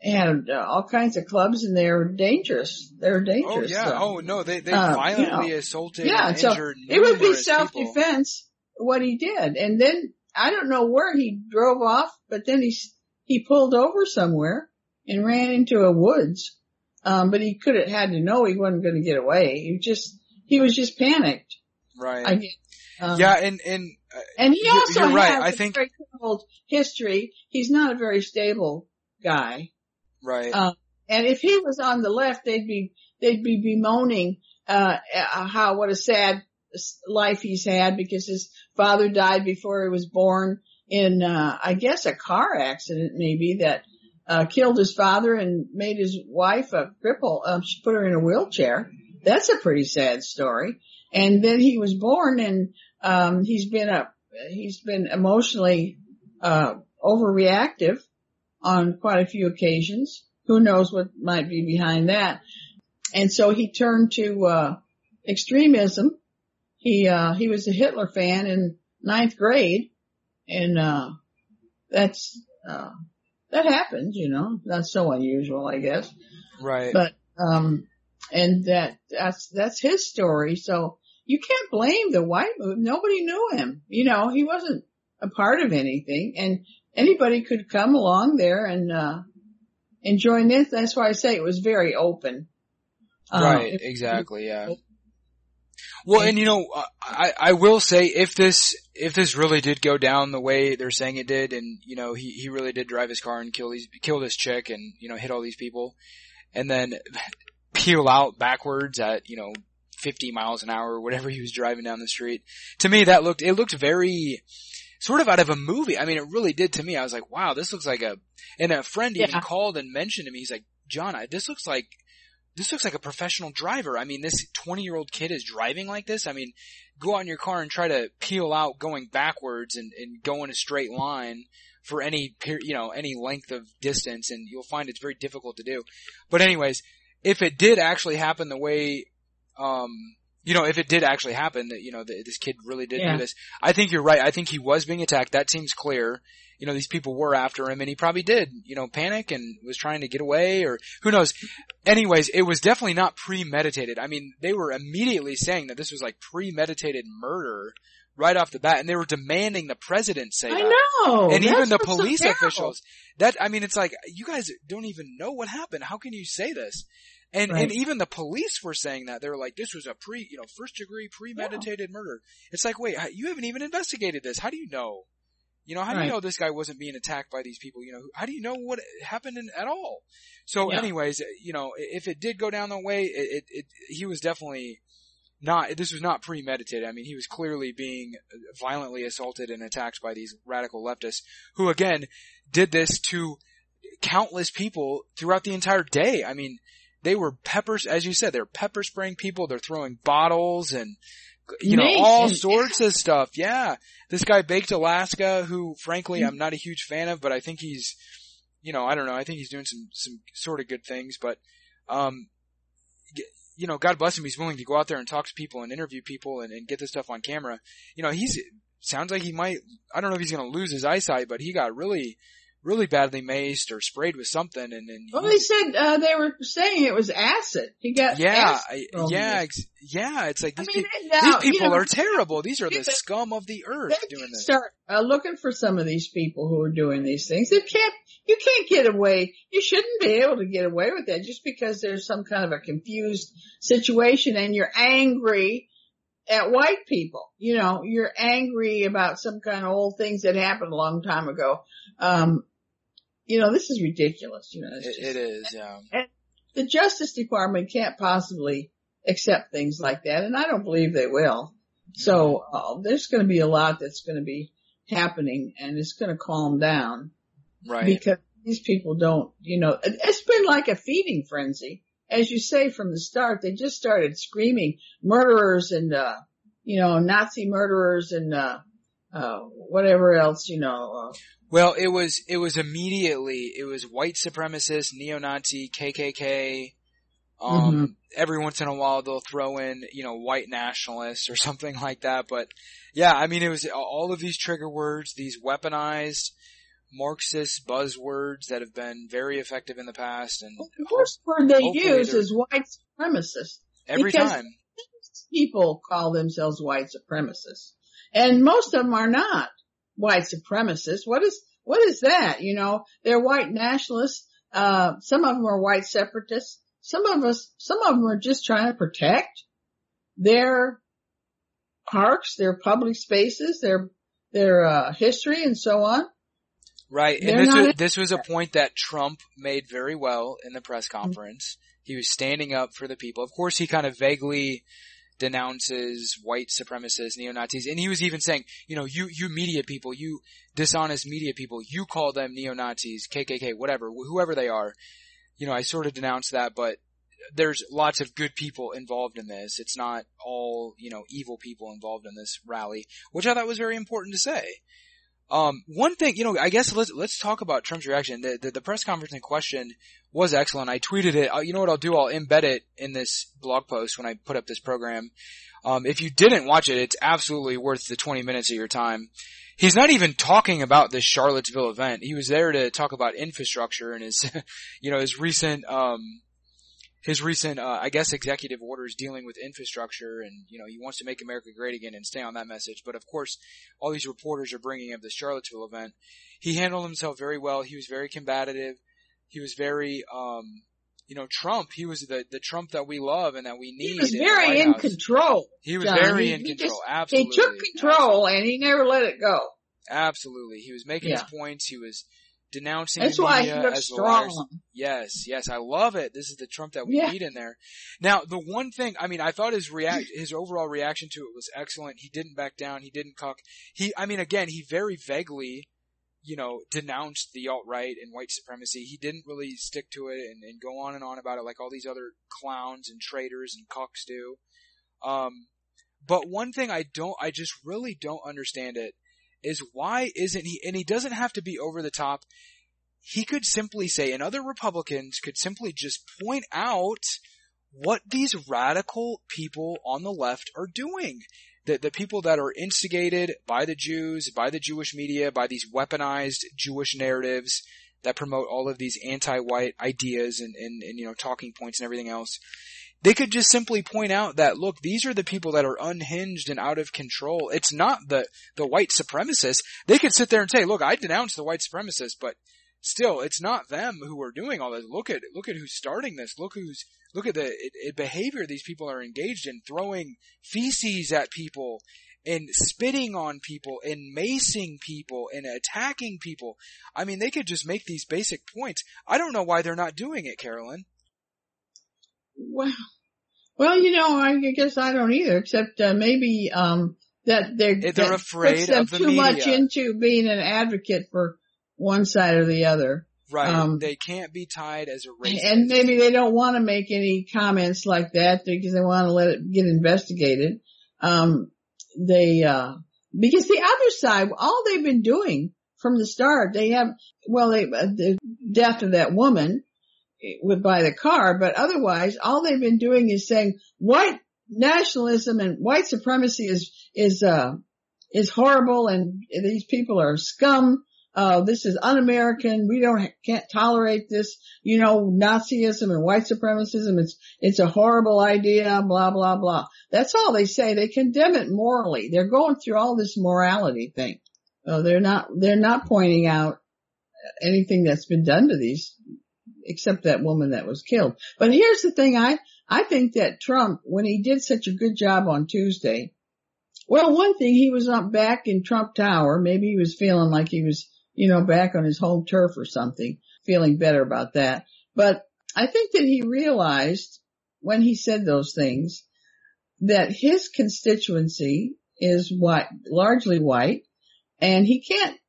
all kinds of clubs and they were dangerous. They're dangerous. Oh yeah. So, no, they violently assaulted and injured it would be numerous people. self-defense what he did. And then I don't know where he drove off, but then he pulled over somewhere and ran into a woods. But he had to know he wasn't going to get away. He was just panicked. Right. Yeah. And he also you're right. has a very troubled history. He's not a very stable guy. Right. And if he was on the left, they'd be bemoaning, what a sad life he's had because his father died before he was born in, I guess a car accident maybe that, killed his father and made his wife a cripple, she put her in a wheelchair. That's a pretty sad story. And then he was born and, he's been emotionally, overreactive on quite a few occasions. Who knows what might be behind that. And so he turned to, extremism. He was a Hitler fan in 9th grade and, that happens, not so unusual, I guess. Right. But, and that's his story. So you can't blame the white movement. Nobody knew him. He wasn't a part of anything and anybody could come along there and join this. That's why I say it was very open. Right. Exactly. Yeah. Well, and I will say if this really did go down the way they're saying it did, and he really did drive his car and kill this chick and hit all these people, and then peel out backwards at 50 miles an hour or whatever he was driving down the street. To me, it looked very sort of out of a movie. I mean, it really did to me. I was like, wow, this looks like and a friend even called and mentioned to me. He's like, John, this looks like a professional driver. I mean, this 20-year-old kid is driving like this. I mean, go out in your car and try to peel out going backwards and go in a straight line for any length of distance, and you'll find it's very difficult to do. But anyways, if it did actually happen the way, if it did actually happen that, this kid really did do this, I think you're right. I think he was being attacked. That seems clear. These people were after him and he probably did, panic and was trying to get away or who knows. Anyways, it was definitely not premeditated. I mean, they were immediately saying that this was like premeditated murder right off the bat and they were demanding the president say that. I know. And even the police officials. It's like, you guys don't even know what happened. How can you say this? And even the police were saying that. They were like, this was a first degree premeditated murder. It's like, wait, you haven't even investigated this. How do you know? How do you know this guy wasn't being attacked by these people? How do you know what happened at all? So anyways, if it did go down that way, he was definitely this was not premeditated. I mean, he was clearly being violently assaulted and attacked by these radical leftists who again did this to countless people throughout the entire day. I mean, they were as you said, they're pepper spraying people. They're throwing bottles and, all sorts of stuff. Yeah. This guy Baked Alaska, who frankly I'm not a huge fan of, but I think he's, I don't know. I think he's doing some sort of good things, but, God bless him. He's willing to go out there and talk to people and interview people and get this stuff on camera. Sounds like he might, I don't know if he's going to lose his eyesight, but he got really, really badly maced or sprayed with something, and well, they said they were saying it was acid. He got acid. It's like these now, people are terrible. These are the scum of the earth doing this. Start looking for some of these people who are doing these things. You can't get away. You shouldn't be able to get away with that just because there's some kind of a confused situation and you're angry at white people. You're angry about some kind of old things that happened a long time ago. This is ridiculous. It is, yeah. And the Justice Department can't possibly accept things like that, and I don't believe they will. So there's going to be a lot that's going to be happening, and it's going to calm down. Right. Because these people don't, it's been like a feeding frenzy. As you say from the start, they just started screaming murderers and, Nazi murderers and, whatever else, Well, it was immediately, it was white supremacist, neo-Nazi, KKK. Every once in a while they'll throw in, white nationalists or something like that. But yeah, I mean, it was all of these trigger words, these weaponized Marxist buzzwords that have been very effective in the past. And the first word they use is white supremacist. Every time. People call themselves white supremacists. And most of them are not white supremacists. What is that? They're white nationalists. Some of them are white separatists. Some of them are just trying to protect their parks, their public spaces, their history and so on. Right. And this was a point that Trump made very well in the press conference. He was standing up for the people. Of course, he kind of vaguely denounces white supremacists, neo-Nazis, and he was even saying, you media people, you dishonest media people, you call them neo-Nazis, KKK, whatever, whoever they are. I sort of denounce that, but there's lots of good people involved in this. It's not all, evil people involved in this rally, which I thought was very important to say. One thing, I guess let's talk about Trump's reaction. The press conference in question was excellent. I tweeted it. You know what I'll do? I'll embed it in this blog post when I put up this program. If you didn't watch it, it's absolutely worth the 20 minutes of your time. He's not even talking about this Charlottesville event. He was there to talk about infrastructure and his, his recent, I guess, executive orders dealing with infrastructure, and, he wants to make America great again and stay on that message. But of course, all these reporters are bringing up the Charlottesville event. He handled himself very well. He was very combative. He was very, Trump. He was the Trump that we love and that we need. He was very in control. He was very in control. Absolutely. He took control and he never let it go. Absolutely. He was making his points. He was denouncing That's the media why he looks as strong. Yes, I love it. This is the Trump that we need in there. Now, the one thing, I thought his overall reaction to it was excellent. He didn't back down. He didn't cuck. He very vaguely, denounced the alt-right and white supremacy. He didn't really stick to it and go on and on about it like all these other clowns and traitors and cucks do. But one thing I just really don't understand it is why isn't he, and he doesn't have to be over the top. He could simply say, and other Republicans could simply just point out what these radical people on the left are doing. The people that are instigated by the Jews, by the Jewish media, by these weaponized Jewish narratives that promote all of these anti-white ideas and talking points and everything else. They could just simply point out that, look, these are the people that are unhinged and out of control. It's not the white supremacists. They could sit there and say, look, I denounce the white supremacists, but still, it's not them who are doing all this. Look at who's starting this. Look at the behavior these people are engaged in, throwing feces at people and spitting on people and macing people and attacking people. They could just make these basic points. I don't know why they're not doing it, Carolyn. Well, I guess I don't either, except maybe that they're afraid puts them of the too media. much into being an advocate for one side or the other. Right. They can't be tied as a racist. And maybe they don't want to make any comments like that because they want to let it get investigated. Because the other side, all they've been doing from the start, the death of that woman by the car, but otherwise all they've been doing is saying white nationalism and white supremacy is horrible and these people are scum. this is un-American. We can't tolerate this, Nazism and white supremacism. It's a horrible idea, blah, blah, blah. That's all they say. They condemn it morally. They're going through all this morality thing. They're not pointing out anything that's been done to these, except that woman that was killed. But here's the thing. I think that Trump, when he did such a good job on Tuesday, well, one thing, he was not back in Trump Tower. Maybe he was feeling like he was, back on his home turf or something, feeling better about that. But I think that he realized when he said those things that his constituency is largely white, and he can't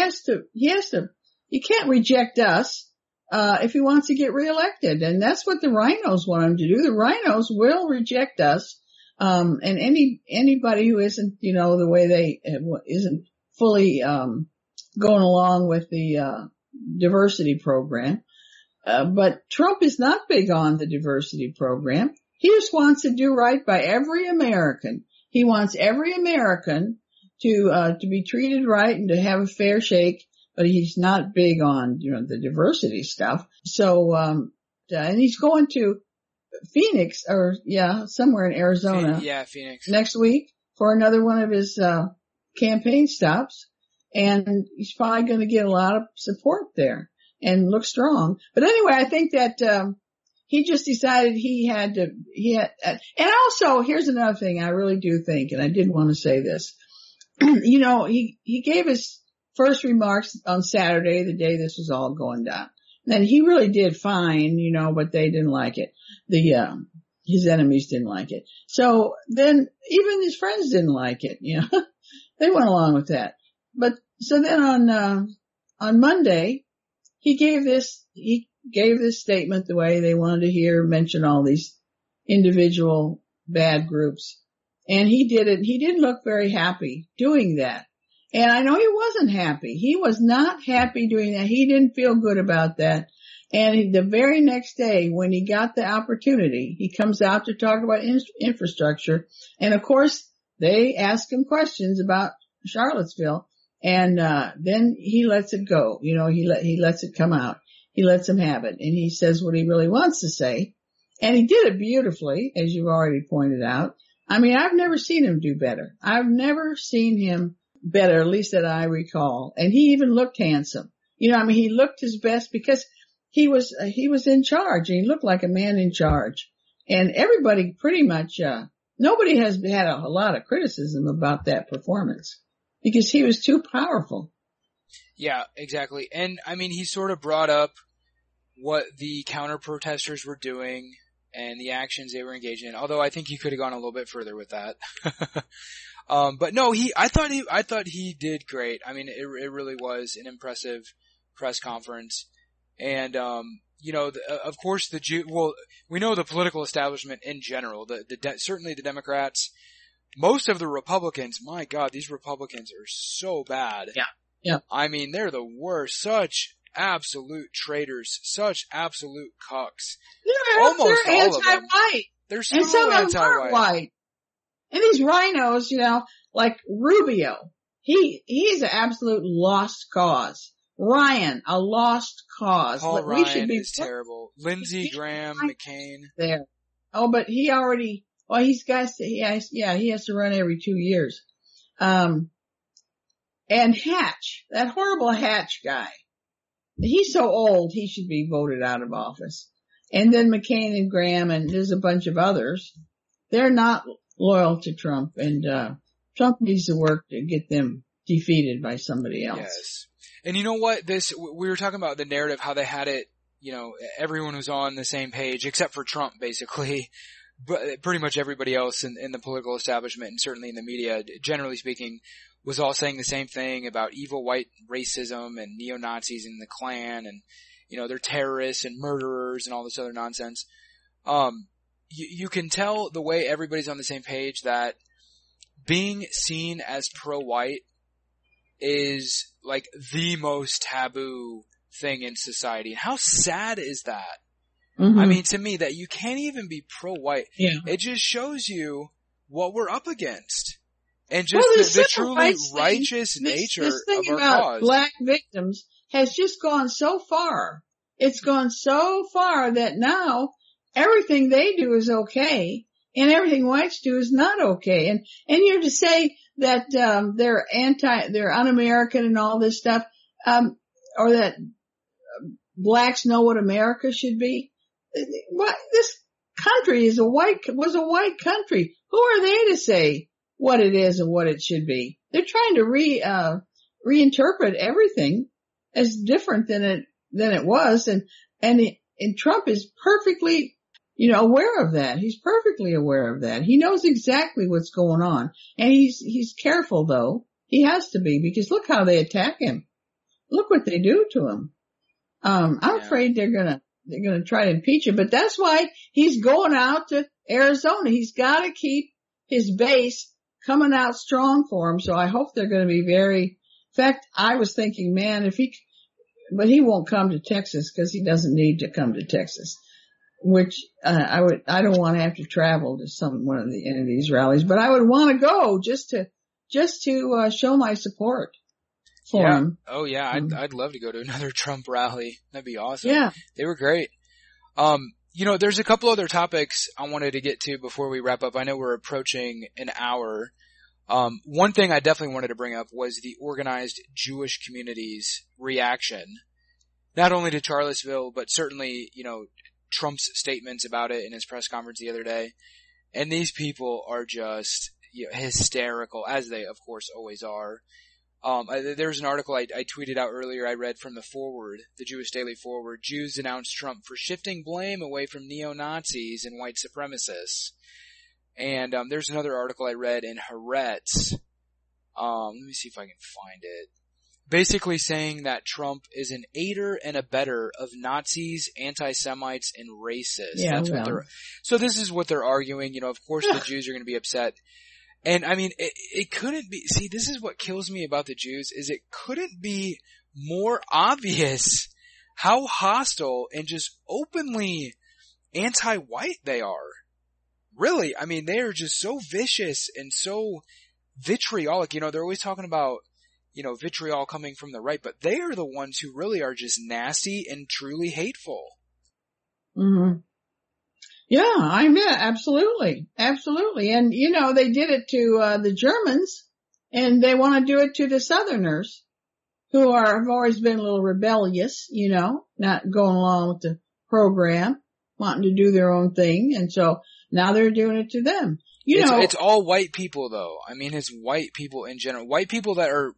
reject us, if he wants to get reelected. And that's what the rhinos want him to do. The rhinos will reject us. And anybody who isn't, the way they, isn't fully, going along with the, diversity program. But Trump is not big on the diversity program. He just wants to do right by every American. He wants every American to be treated right and to have a fair shake, but he's not big on, the diversity stuff. So, and he's going to Phoenix somewhere in Arizona. Phoenix. Next week for another one of his, campaign stops. And he's probably going to get a lot of support there and look strong. But anyway, I think that, he just decided and also here's another thing I really do think, and I did want to say this, he gave his first remarks on Saturday, the day this was all going down. And he really did fine, but they didn't like it. His enemies didn't like it. So then even his friends didn't like it, they went along with that. But so then on Monday, he gave this statement the way they wanted to mention all these individual bad groups. And he did it. He didn't look very happy doing that. And I know he wasn't happy. He was not happy doing that. He didn't feel good about that. And the very next day, when he got the opportunity, he comes out to talk about infrastructure. And of course, they ask him questions about Charlottesville. And then he lets it go. He lets it come out. He lets him have it. And he says what he really wants to say. And he did it beautifully, as you've already pointed out. I mean, I've never seen him do better. I've never seen him better, at least that I recall. And he even looked handsome. He looked his best because he was in charge, and he looked like a man in charge. And everybody pretty much, nobody has had a lot of criticism about that performance because he was too powerful. Yeah, exactly. And I mean, he sort of brought up what the counter protesters were doing and the actions they were engaged in. Although I think he could have gone a little bit further with that. But no, I thought he did great. I mean, it really was an impressive press conference. And, of course we know the political establishment in general, certainly the Democrats, most of the Republicans, my God, these Republicans are so bad. Yeah. Yeah. I mean, they're the worst, such absolute traitors, such absolute cucks. They're anti-white. They're so anti-white. And some of them are white. And these rhinos, like Rubio, he's an absolute lost cause. Ryan, a lost cause. Paul Ryan is terrible. Lindsey Graham, McCain. There. Oh, but he has to run every 2 years. And Hatch, that horrible Hatch guy. He's so old, he should be voted out of office. And then McCain and Graham, and there's a bunch of others. They're not loyal to Trump, and Trump needs to work to get them defeated by somebody else. Yes. And you know what? We were talking about the narrative, how they had it, everyone was on the same page except for Trump, basically. But pretty much everybody else in the political establishment, and certainly in the media, generally speaking, was all saying the same thing about evil white racism and neo-Nazis and the Klan, and, they're terrorists and murderers and all this other nonsense. You can tell the way everybody's on the same page that being seen as pro-white is like the most taboo thing in society. And how sad is that? Mm-hmm. I mean, to me, that you can't even be pro-white. Yeah. It just shows you what we're up against. and just the truly righteous nature this thing of our about cause. Black victims has just gone so far. It's gone so far that now everything they do is okay, and everything whites do is not okay. And you're to say that they're un-American and all this stuff, or that blacks know what America should be. What this country was a white country. Who are they to say what it is and what it should be? They're trying to reinterpret everything as different than it was, and Trump is perfectly, aware of that. He's perfectly aware of that. He knows exactly what's going on, and he's careful though. He has to be, because look how they attack him. Look what they do to him. I'm afraid they're gonna try to impeach him, but that's why he's going out to Arizona. He's got to keep his base coming out strong for him. So I hope they're going to be in fact, I was thinking, man, but he won't come to Texas because he doesn't need to come to Texas, which, I don't want to have to travel to one of any of these rallies, but I would want to go just to show my support for him. Oh yeah. I'd love to go to another Trump rally. That'd be awesome. Yeah. They were great. There's a couple other topics I wanted to get to before we wrap up. I know we're approaching an hour. One thing I definitely wanted to bring up was the organized Jewish community's reaction, not only to Charlottesville, but certainly, Trump's statements about it in his press conference the other day. And these people are just hysterical, as they of course always are. There was an article I tweeted out earlier I read from the Forward, the Jewish Daily Forward. Jews denounced Trump for shifting blame away from neo-Nazis and white supremacists. And there's another article I read in Haaretz. Let me see if I can find it. Basically saying that Trump is an aider and abettor of Nazis, anti-Semites, and racists. Yeah, so this is what they're arguing. Of course the Jews are going to be upset. And I mean, it couldn't be, see, this is what kills me about the Jews, is it couldn't be more obvious how hostile and just openly anti-white they are. Really, I mean, they are just so vicious and so vitriolic. They're always talking about, vitriol coming from the right, but they are the ones who really are just nasty and truly hateful. Mm-hmm. Yeah, absolutely. Absolutely. And, they did it to, the Germans, and they want to do it to the Southerners, who have always been a little rebellious, not going along with the program, wanting to do their own thing. And so now they're doing it to them. It's all white people though. I mean, it's white people in general. White people that are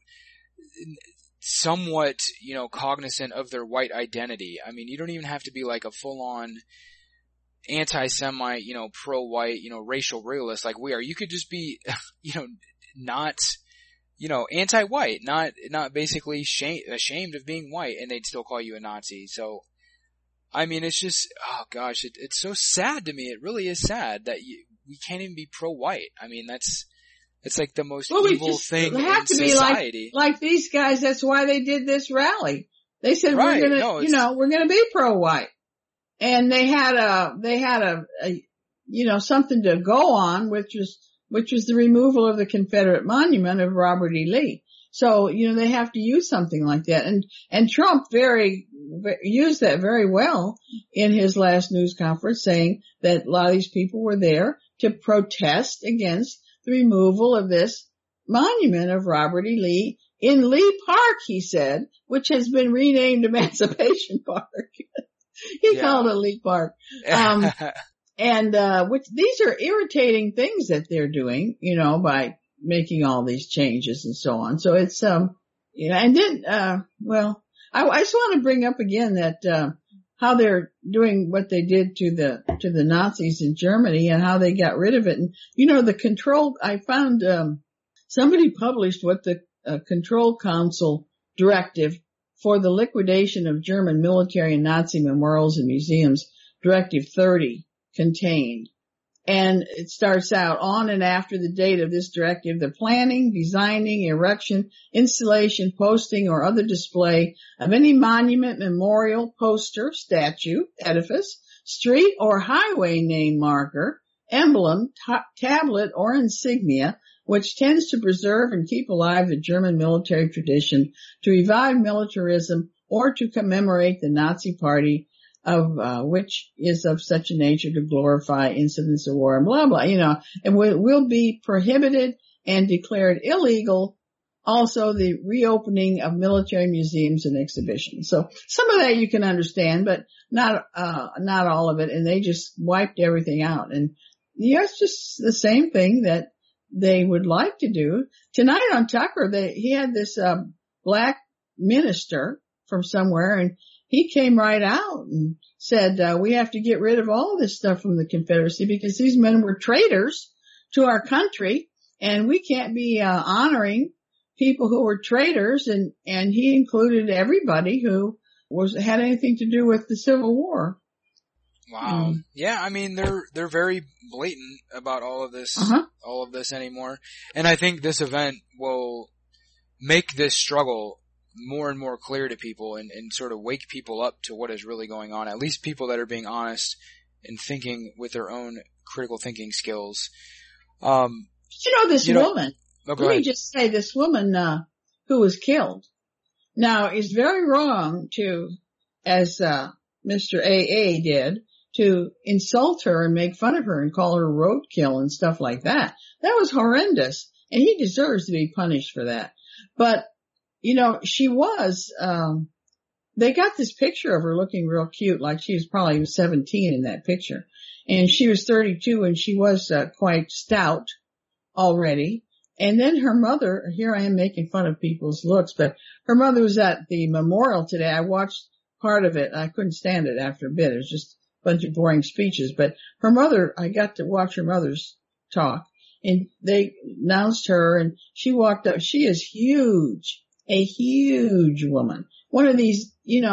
somewhat, cognizant of their white identity. I mean, you don't even have to be like a full-on anti-Semite, pro-white, racial realist like we are. You could just be, not, anti-white, not basically ashamed of being white, and they'd still call you a Nazi. So, I mean, it's just, oh gosh, it's so sad to me. It really is sad that we can't even be pro-white. I mean, it's like the most evil thing in society. Like these guys, that's why they did this rally. They said, we're gonna be pro-white. And they had something to go on, which was the removal of the Confederate monument of Robert E. Lee. So, they have to use something like that. And Trump used that very well in his last news conference, saying that a lot of these people were there to protest against the removal of this monument of Robert E. Lee in Lee Park, he said, which has been renamed Emancipation Park. He called it Lee Park. Which these are irritating things that they're doing, by making all these changes and so on. So it's, and then, I just want to bring up again that, how they're doing what they did to the Nazis in Germany and how they got rid of it. And, I found, somebody published what the Control Council directive for the liquidation of German military and Nazi memorials and museums, Directive 30, contained. And it starts out, on and after the date of this directive, the planning, designing, erection, installation, posting, or other display of any monument, memorial, poster, statue, edifice, street or highway name marker, emblem, tablet, or insignia which tends to preserve and keep alive the German military tradition, to revive militarism, or to commemorate the Nazi Party, of which is of such a nature to glorify incidents of war and blah blah, and will be prohibited and declared illegal. Also, the reopening of military museums and exhibitions. So some of that you can understand, but not all of it. And they just wiped everything out. And it's just the same thing that they would like to do. Tonight on Tucker, he had this black minister from somewhere, and he came right out and said, we have to get rid of all this stuff from the Confederacy because these men were traitors to our country, and we can't be honoring people who were traitors, and he included everybody who had anything to do with the Civil War. Wow. Yeah, I mean, they're very blatant about all of this, all of this anymore. And I think this event will make this struggle more and more clear to people and sort of wake people up to what is really going on. At least people that are being honest and thinking with their own critical thinking skills. This woman. Let me just say, this woman who was killed now is very wrong to, as Mr. AA did, to insult her and make fun of her and call her roadkill and stuff like that. That was horrendous, and he deserves to be punished for that. But, she was, they got this picture of her looking real cute, like she was probably 17 in that picture. And she was 32, and she was quite stout already. And then her mother, here I am making fun of people's looks, but her mother was at the memorial today. I watched part of it. I couldn't stand it after a bit. It was just a bunch of boring speeches. But her mother, I got to watch her mother's talk, and they announced her, and she walked up. She is huge, a huge woman. One of these,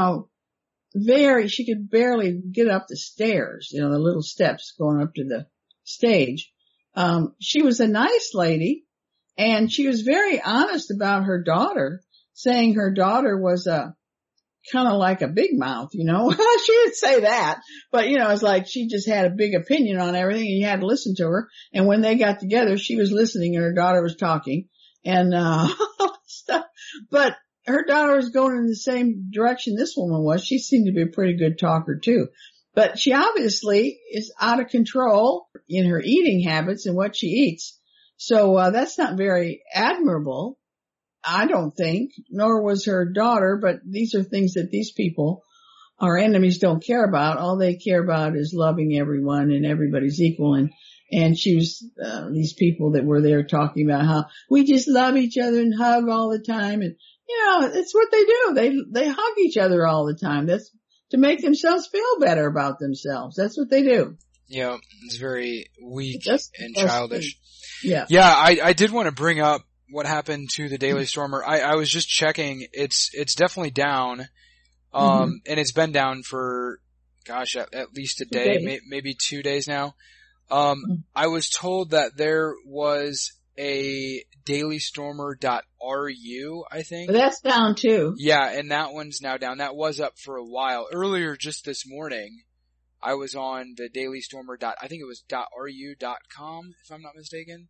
she could barely get up the stairs, the little steps going up to the stage. She was a nice lady. And she was very honest about her daughter, saying her daughter was kind of like a big mouth, She didn't say that, but it's like she just had a big opinion on everything, and you had to listen to her. And when they got together, she was listening and her daughter was talking and stuff. But her daughter was going in the same direction this woman was. She seemed to be a pretty good talker too. But she obviously is out of control in her eating habits and what she eats. So that's not very admirable, I don't think, nor was her daughter, but these are things that these people, our enemies, don't care about. All they care about is loving everyone and everybody's equal. And she was, these people that were there talking about how we just love each other and hug all the time. And, it's what they do. They hug each other all the time. That's to make themselves feel better about themselves. That's what they do. Yeah, it's very weak and childish. Yeah. Yeah, I did want to bring up what happened to the Daily Stormer. I was just checking. It's definitely down. And it's been down for, at least a day, maybe 2 days now. I was told that there was a dailystormer.ru, I think. But that's down too. Yeah, and that one's now down. That was up for a while. Earlier, just this morning, I was on the dailystormer. I think it was .ru.com, if I'm not mistaken.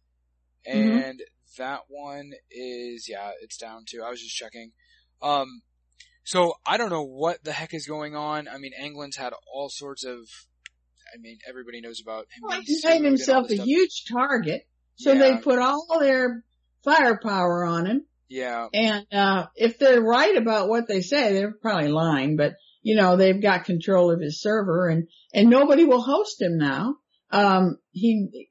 And that one is, it's down too. I was just checking. So I don't know what the heck is going on. I mean, England's had all sorts of, everybody knows about him. Well, he made himself a huge target. So they put all their firepower on him. Yeah. And, if they're right about what they say, they're probably lying, but they've got control of his server, and nobody will host him now. He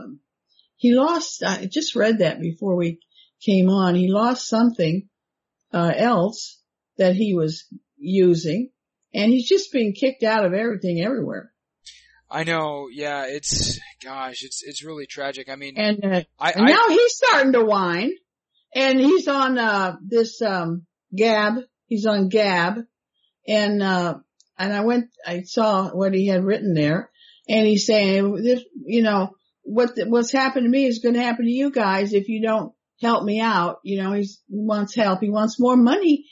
lost, I just read that before we came on. He lost something, else that he was using, and he's just being kicked out of everything everywhere. I know. Yeah. It's really tragic. I mean, and now he's starting to whine, and he's on, this, Gab. He's on Gab. And I saw what he had written there, and he's saying, what's happened to me is going to happen to you guys if you don't help me out. He wants help. He wants more money.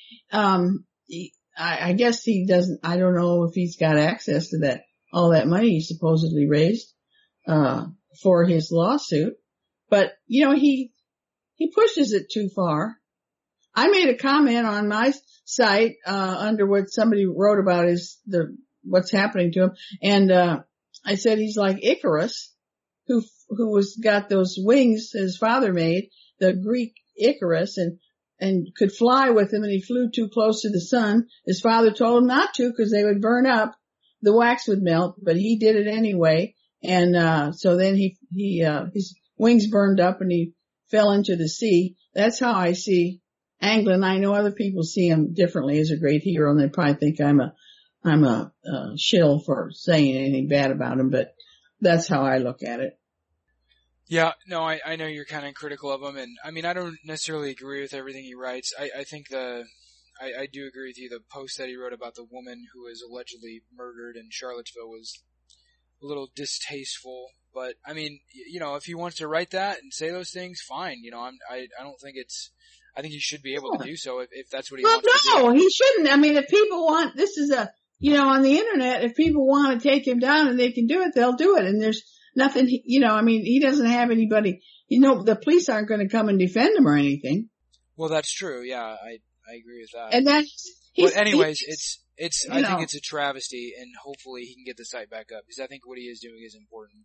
I guess he doesn't, I don't know if he's got access to all that money he supposedly raised, for his lawsuit. But, he pushes it too far. I made a comment on my site, under what somebody wrote about what's happening to him. And, I said he's like Icarus, who got those wings his father made, the Greek Icarus, and could fly with him, and he flew too close to the sun. His father told him not to because they would burn up. The wax would melt, but he did it anyway. And, so then his wings burned up and he fell into the sea. That's how I see Anglin. I know other people see him differently as a great hero, and they probably think I'm a shill for saying anything bad about him, but that's how I look at it. Yeah, no, I know you're kind of critical of him, and I mean, I don't necessarily agree with everything he writes. I think I do agree with you. The post that he wrote about the woman who was allegedly murdered in Charlottesville was a little distasteful. But I mean, if he wants to write that and say those things, fine. I don't think I think he should be able to do so if that's what he wants to do. No, he shouldn't. I mean, if people want, this is on the internet, if people want to take him down and they can do it, they'll do it. And there's nothing, he doesn't have anybody, the police aren't going to come and defend him or anything. Well, that's true. Yeah, I agree with that. And but anyways, I think it's a travesty, and hopefully he can get the site back up, because I think what he is doing is important.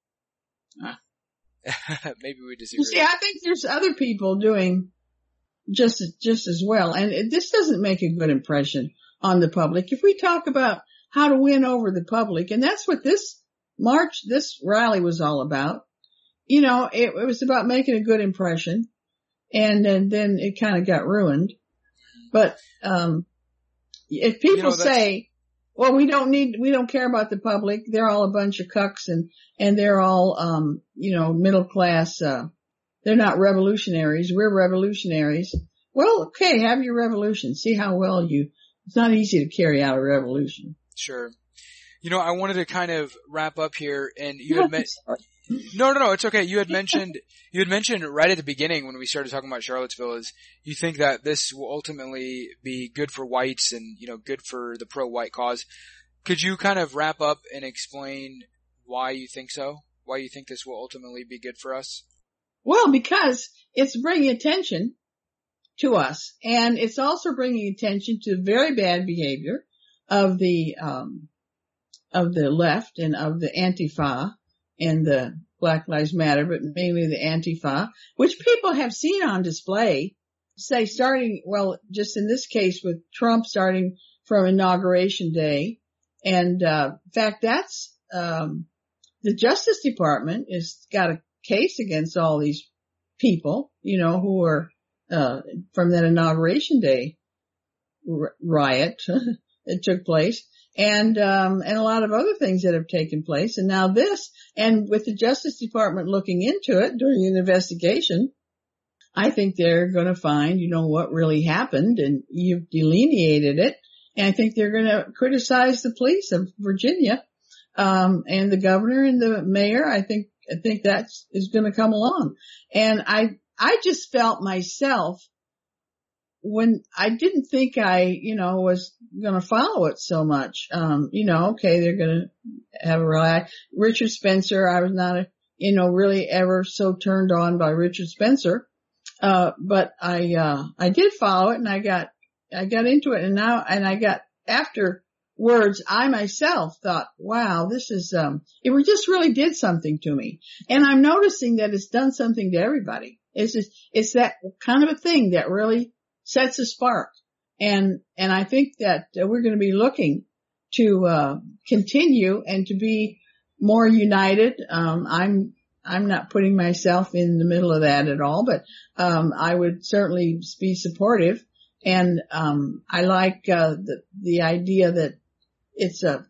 Maybe we disagree. See, I think there's other people doing just as well. And this doesn't make a good impression on the public. If we talk about how to win over the public, and that's what this rally was all about, it was about making a good impression, and then it kind of got ruined. But, if people say, well, we don't care about the public, they're all a bunch of cucks and they're all, middle class, they're not revolutionaries, we're revolutionaries. Well, okay, have your revolution. See how well it's not easy to carry out a revolution. Sure. I wanted to kind of wrap up here, and you had No, it's okay. You had mentioned right at the beginning when we started talking about Charlottesville is you think that this will ultimately be good for whites and, good for the pro-white cause. Could you kind of wrap up and explain why you think so? Why you think this will ultimately be good for us? Well, because it's bringing attention to us, and it's also bringing attention to very bad behavior of the left and of the Antifa and the Black Lives Matter, but mainly the Antifa, which people have seen on display, say just in this case with Trump starting from Inauguration Day. And, in fact, that's, the Justice Department has got a case against all these people, who are, from that Inauguration Day riot that took place. And a lot of other things that have taken place. And now this, and with the Justice Department looking into it during an investigation, I think they're going to find, what really happened, and you've delineated it. And I think they're going to criticize the police of Virginia, and the governor and the mayor. I think that is going to come along. And I just felt myself, when I didn't think I, was going to follow it so much, okay, they're going to have a relax. Richard Spencer, I was not, really ever so turned on by Richard Spencer. But I did follow it, and I got into it, and I got afterwards, I myself thought, wow, this is, it just really did something to me. And I'm noticing that it's done something to everybody. It's that kind of a thing that really sets a spark. And I think that we're going to be looking to, continue and to be more united. I'm not putting myself in the middle of that at all, but, I would certainly be supportive. And, I like, the idea that it's a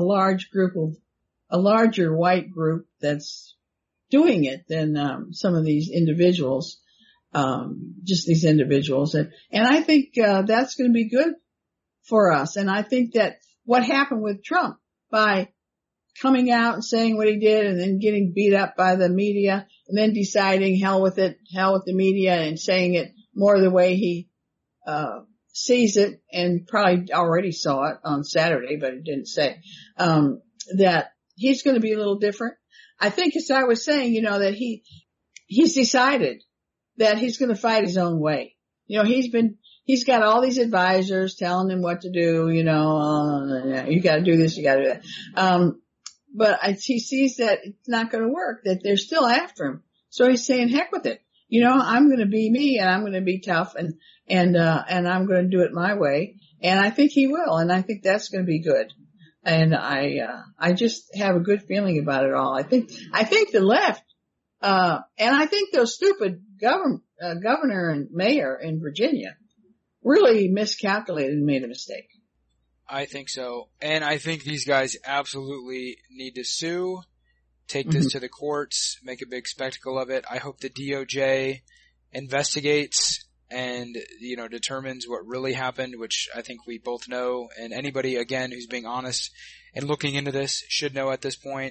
larger white group that's doing it than, some of these individuals. Just these individuals. And I think, that's going to be good for us. And I think that what happened with Trump by coming out and saying what he did and then getting beat up by the media and then deciding hell with the media and saying it more the way he, sees it, and probably already saw it on Saturday, but he didn't say, that he's going to be a little different. I think, as I was saying, that he's decided that he's going to fight his own way. You know, he's got all these advisors telling him what to do, you know, you got to do this, you got to do that. But he sees that it's not going to work, that they're still after him. So he's saying, heck with it. You know, I'm going to be me, and I'm going to be tough, and I'm going to do it my way. And I think he will, and I think that's going to be good. And I just have a good feeling about it all. I think the left, and I think those stupid governor and mayor in Virginia really miscalculated and made a mistake. I think so. And I think these guys absolutely need to sue, take this to the courts, make a big spectacle of it. I hope the DOJ investigates and, you know, determines what really happened, which I think we both know. And anybody, again, who's being honest and looking into this should know at this point.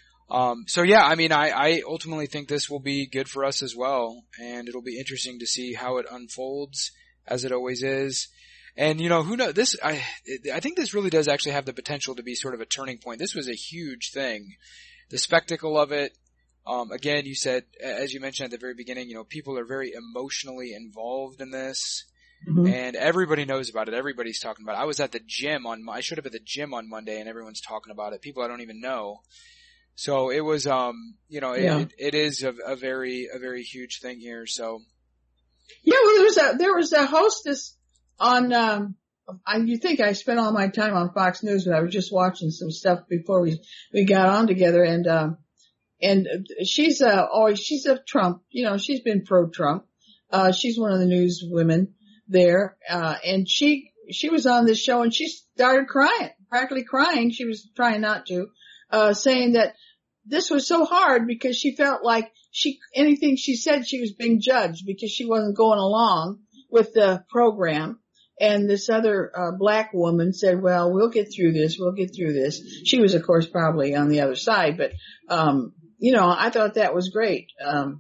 So yeah, I mean, I ultimately think this will be good for us as well. And it'll be interesting to see how it unfolds, as it always is. And, you know, who knows, I think this really does actually have the potential to be sort of a turning point. This was a huge thing. The spectacle of it. Again, you said, as you mentioned at the very beginning, you know, people are very emotionally involved in this, and everybody knows about it. Everybody's talking about it. I was at the gym I should have been at the gym on Monday, and everyone's talking about it. People I don't even know. So it was, you know, it is a very huge thing here. So. Yeah, well, there was a hostess on, you think I spent all my time on Fox News, but I was just watching some stuff before we got on together, and she's a Trump, you know, she's been pro-Trump. She's one of the news women there, and she was on this show and she started crying, practically crying. She was trying not to, saying that this was so hard because she felt like anything she said, she was being judged because she wasn't going along with the program. And this other, black woman said, well, we'll get through this. She was, of course, probably on the other side, but, you know, I thought that was great,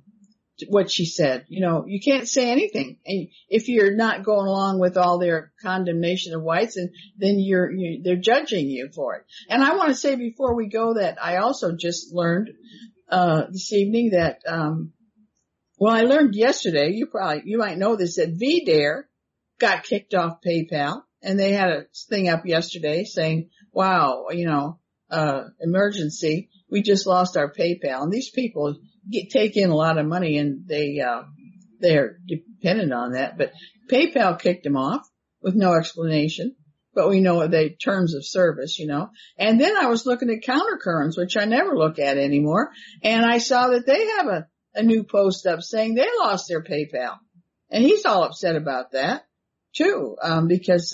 what she said. You know, you can't say anything. And if you're not going along with all their condemnation of whites, and then they're judging you for it. And I want to say before we go that I also just learned, this evening that, well, I learned yesterday, you might know this, that VDare got kicked off PayPal, and they had a thing up yesterday saying, wow, you know, emergency. We just lost our PayPal. And these people take in a lot of money, and they're dependent on that. But PayPal kicked them off with no explanation. But we know the terms of service, you know. And then I was looking at Countercurrents, which I never look at anymore. And I saw that they have a new post up saying they lost their PayPal. And he's all upset about that too, because,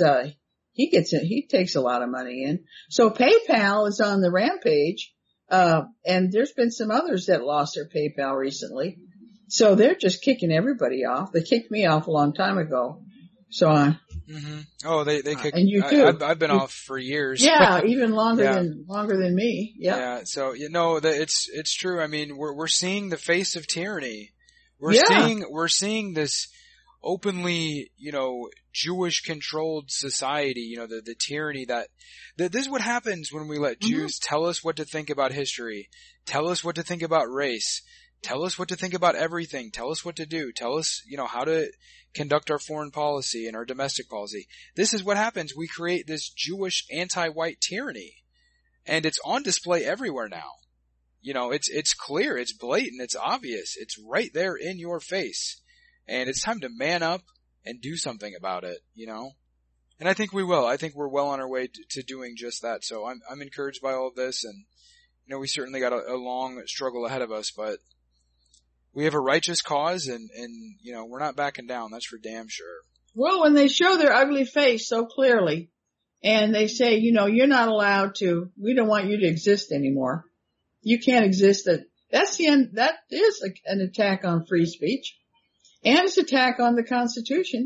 he takes a lot of money in. So PayPal is on the rampage. And there's been some others that lost their PayPal recently. So they're just kicking everybody off. They kicked me off a long time ago. So, Oh, they kicked, and you too. I've been off for years. Yeah, even longer than me. Yeah. Yeah. So, you know, it's true. I mean, we're seeing the face of tyranny. We're seeing this openly, you know, Jewish controlled society, you know, the tyranny that this is what happens when we let Jews tell us what to think about history, tell us what to think about race, tell us what to think about everything, tell us what to do, tell us, you know, how to conduct our foreign policy and our domestic policy. This is what happens. We create this Jewish anti-white tyranny, and it's on display everywhere now. You know, it's clear, it's blatant, it's obvious, it's right there in your face. And it's time to man up and do something about it, you know? And I think we will. I think we're well on our way to doing just that. So I'm encouraged by all of this, and, you know, we certainly got a long struggle ahead of us, but we have a righteous cause, and, you know, we're not backing down. That's for damn sure. Well, when they show their ugly face so clearly, and they say, you know, you're not allowed to, we don't want you to exist anymore. You can't exist. That's the end. That is an attack on free speech. And it's an attack on the Constitution.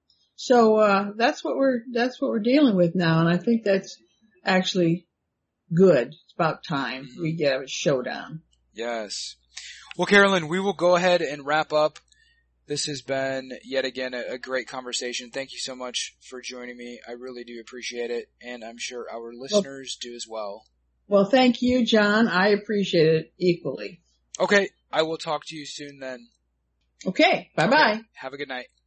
So, that's what we're dealing with now. And I think that's actually good. It's about time we get a showdown. Yes. Well, Carolyn, we will go ahead and wrap up. This has been yet again a great conversation. Thank you so much for joining me. I really do appreciate it. And I'm sure our listeners do as well. Well, thank you, John. I appreciate it equally. Okay. I will talk to you soon then. Okay. Bye bye. Okay, have a good night.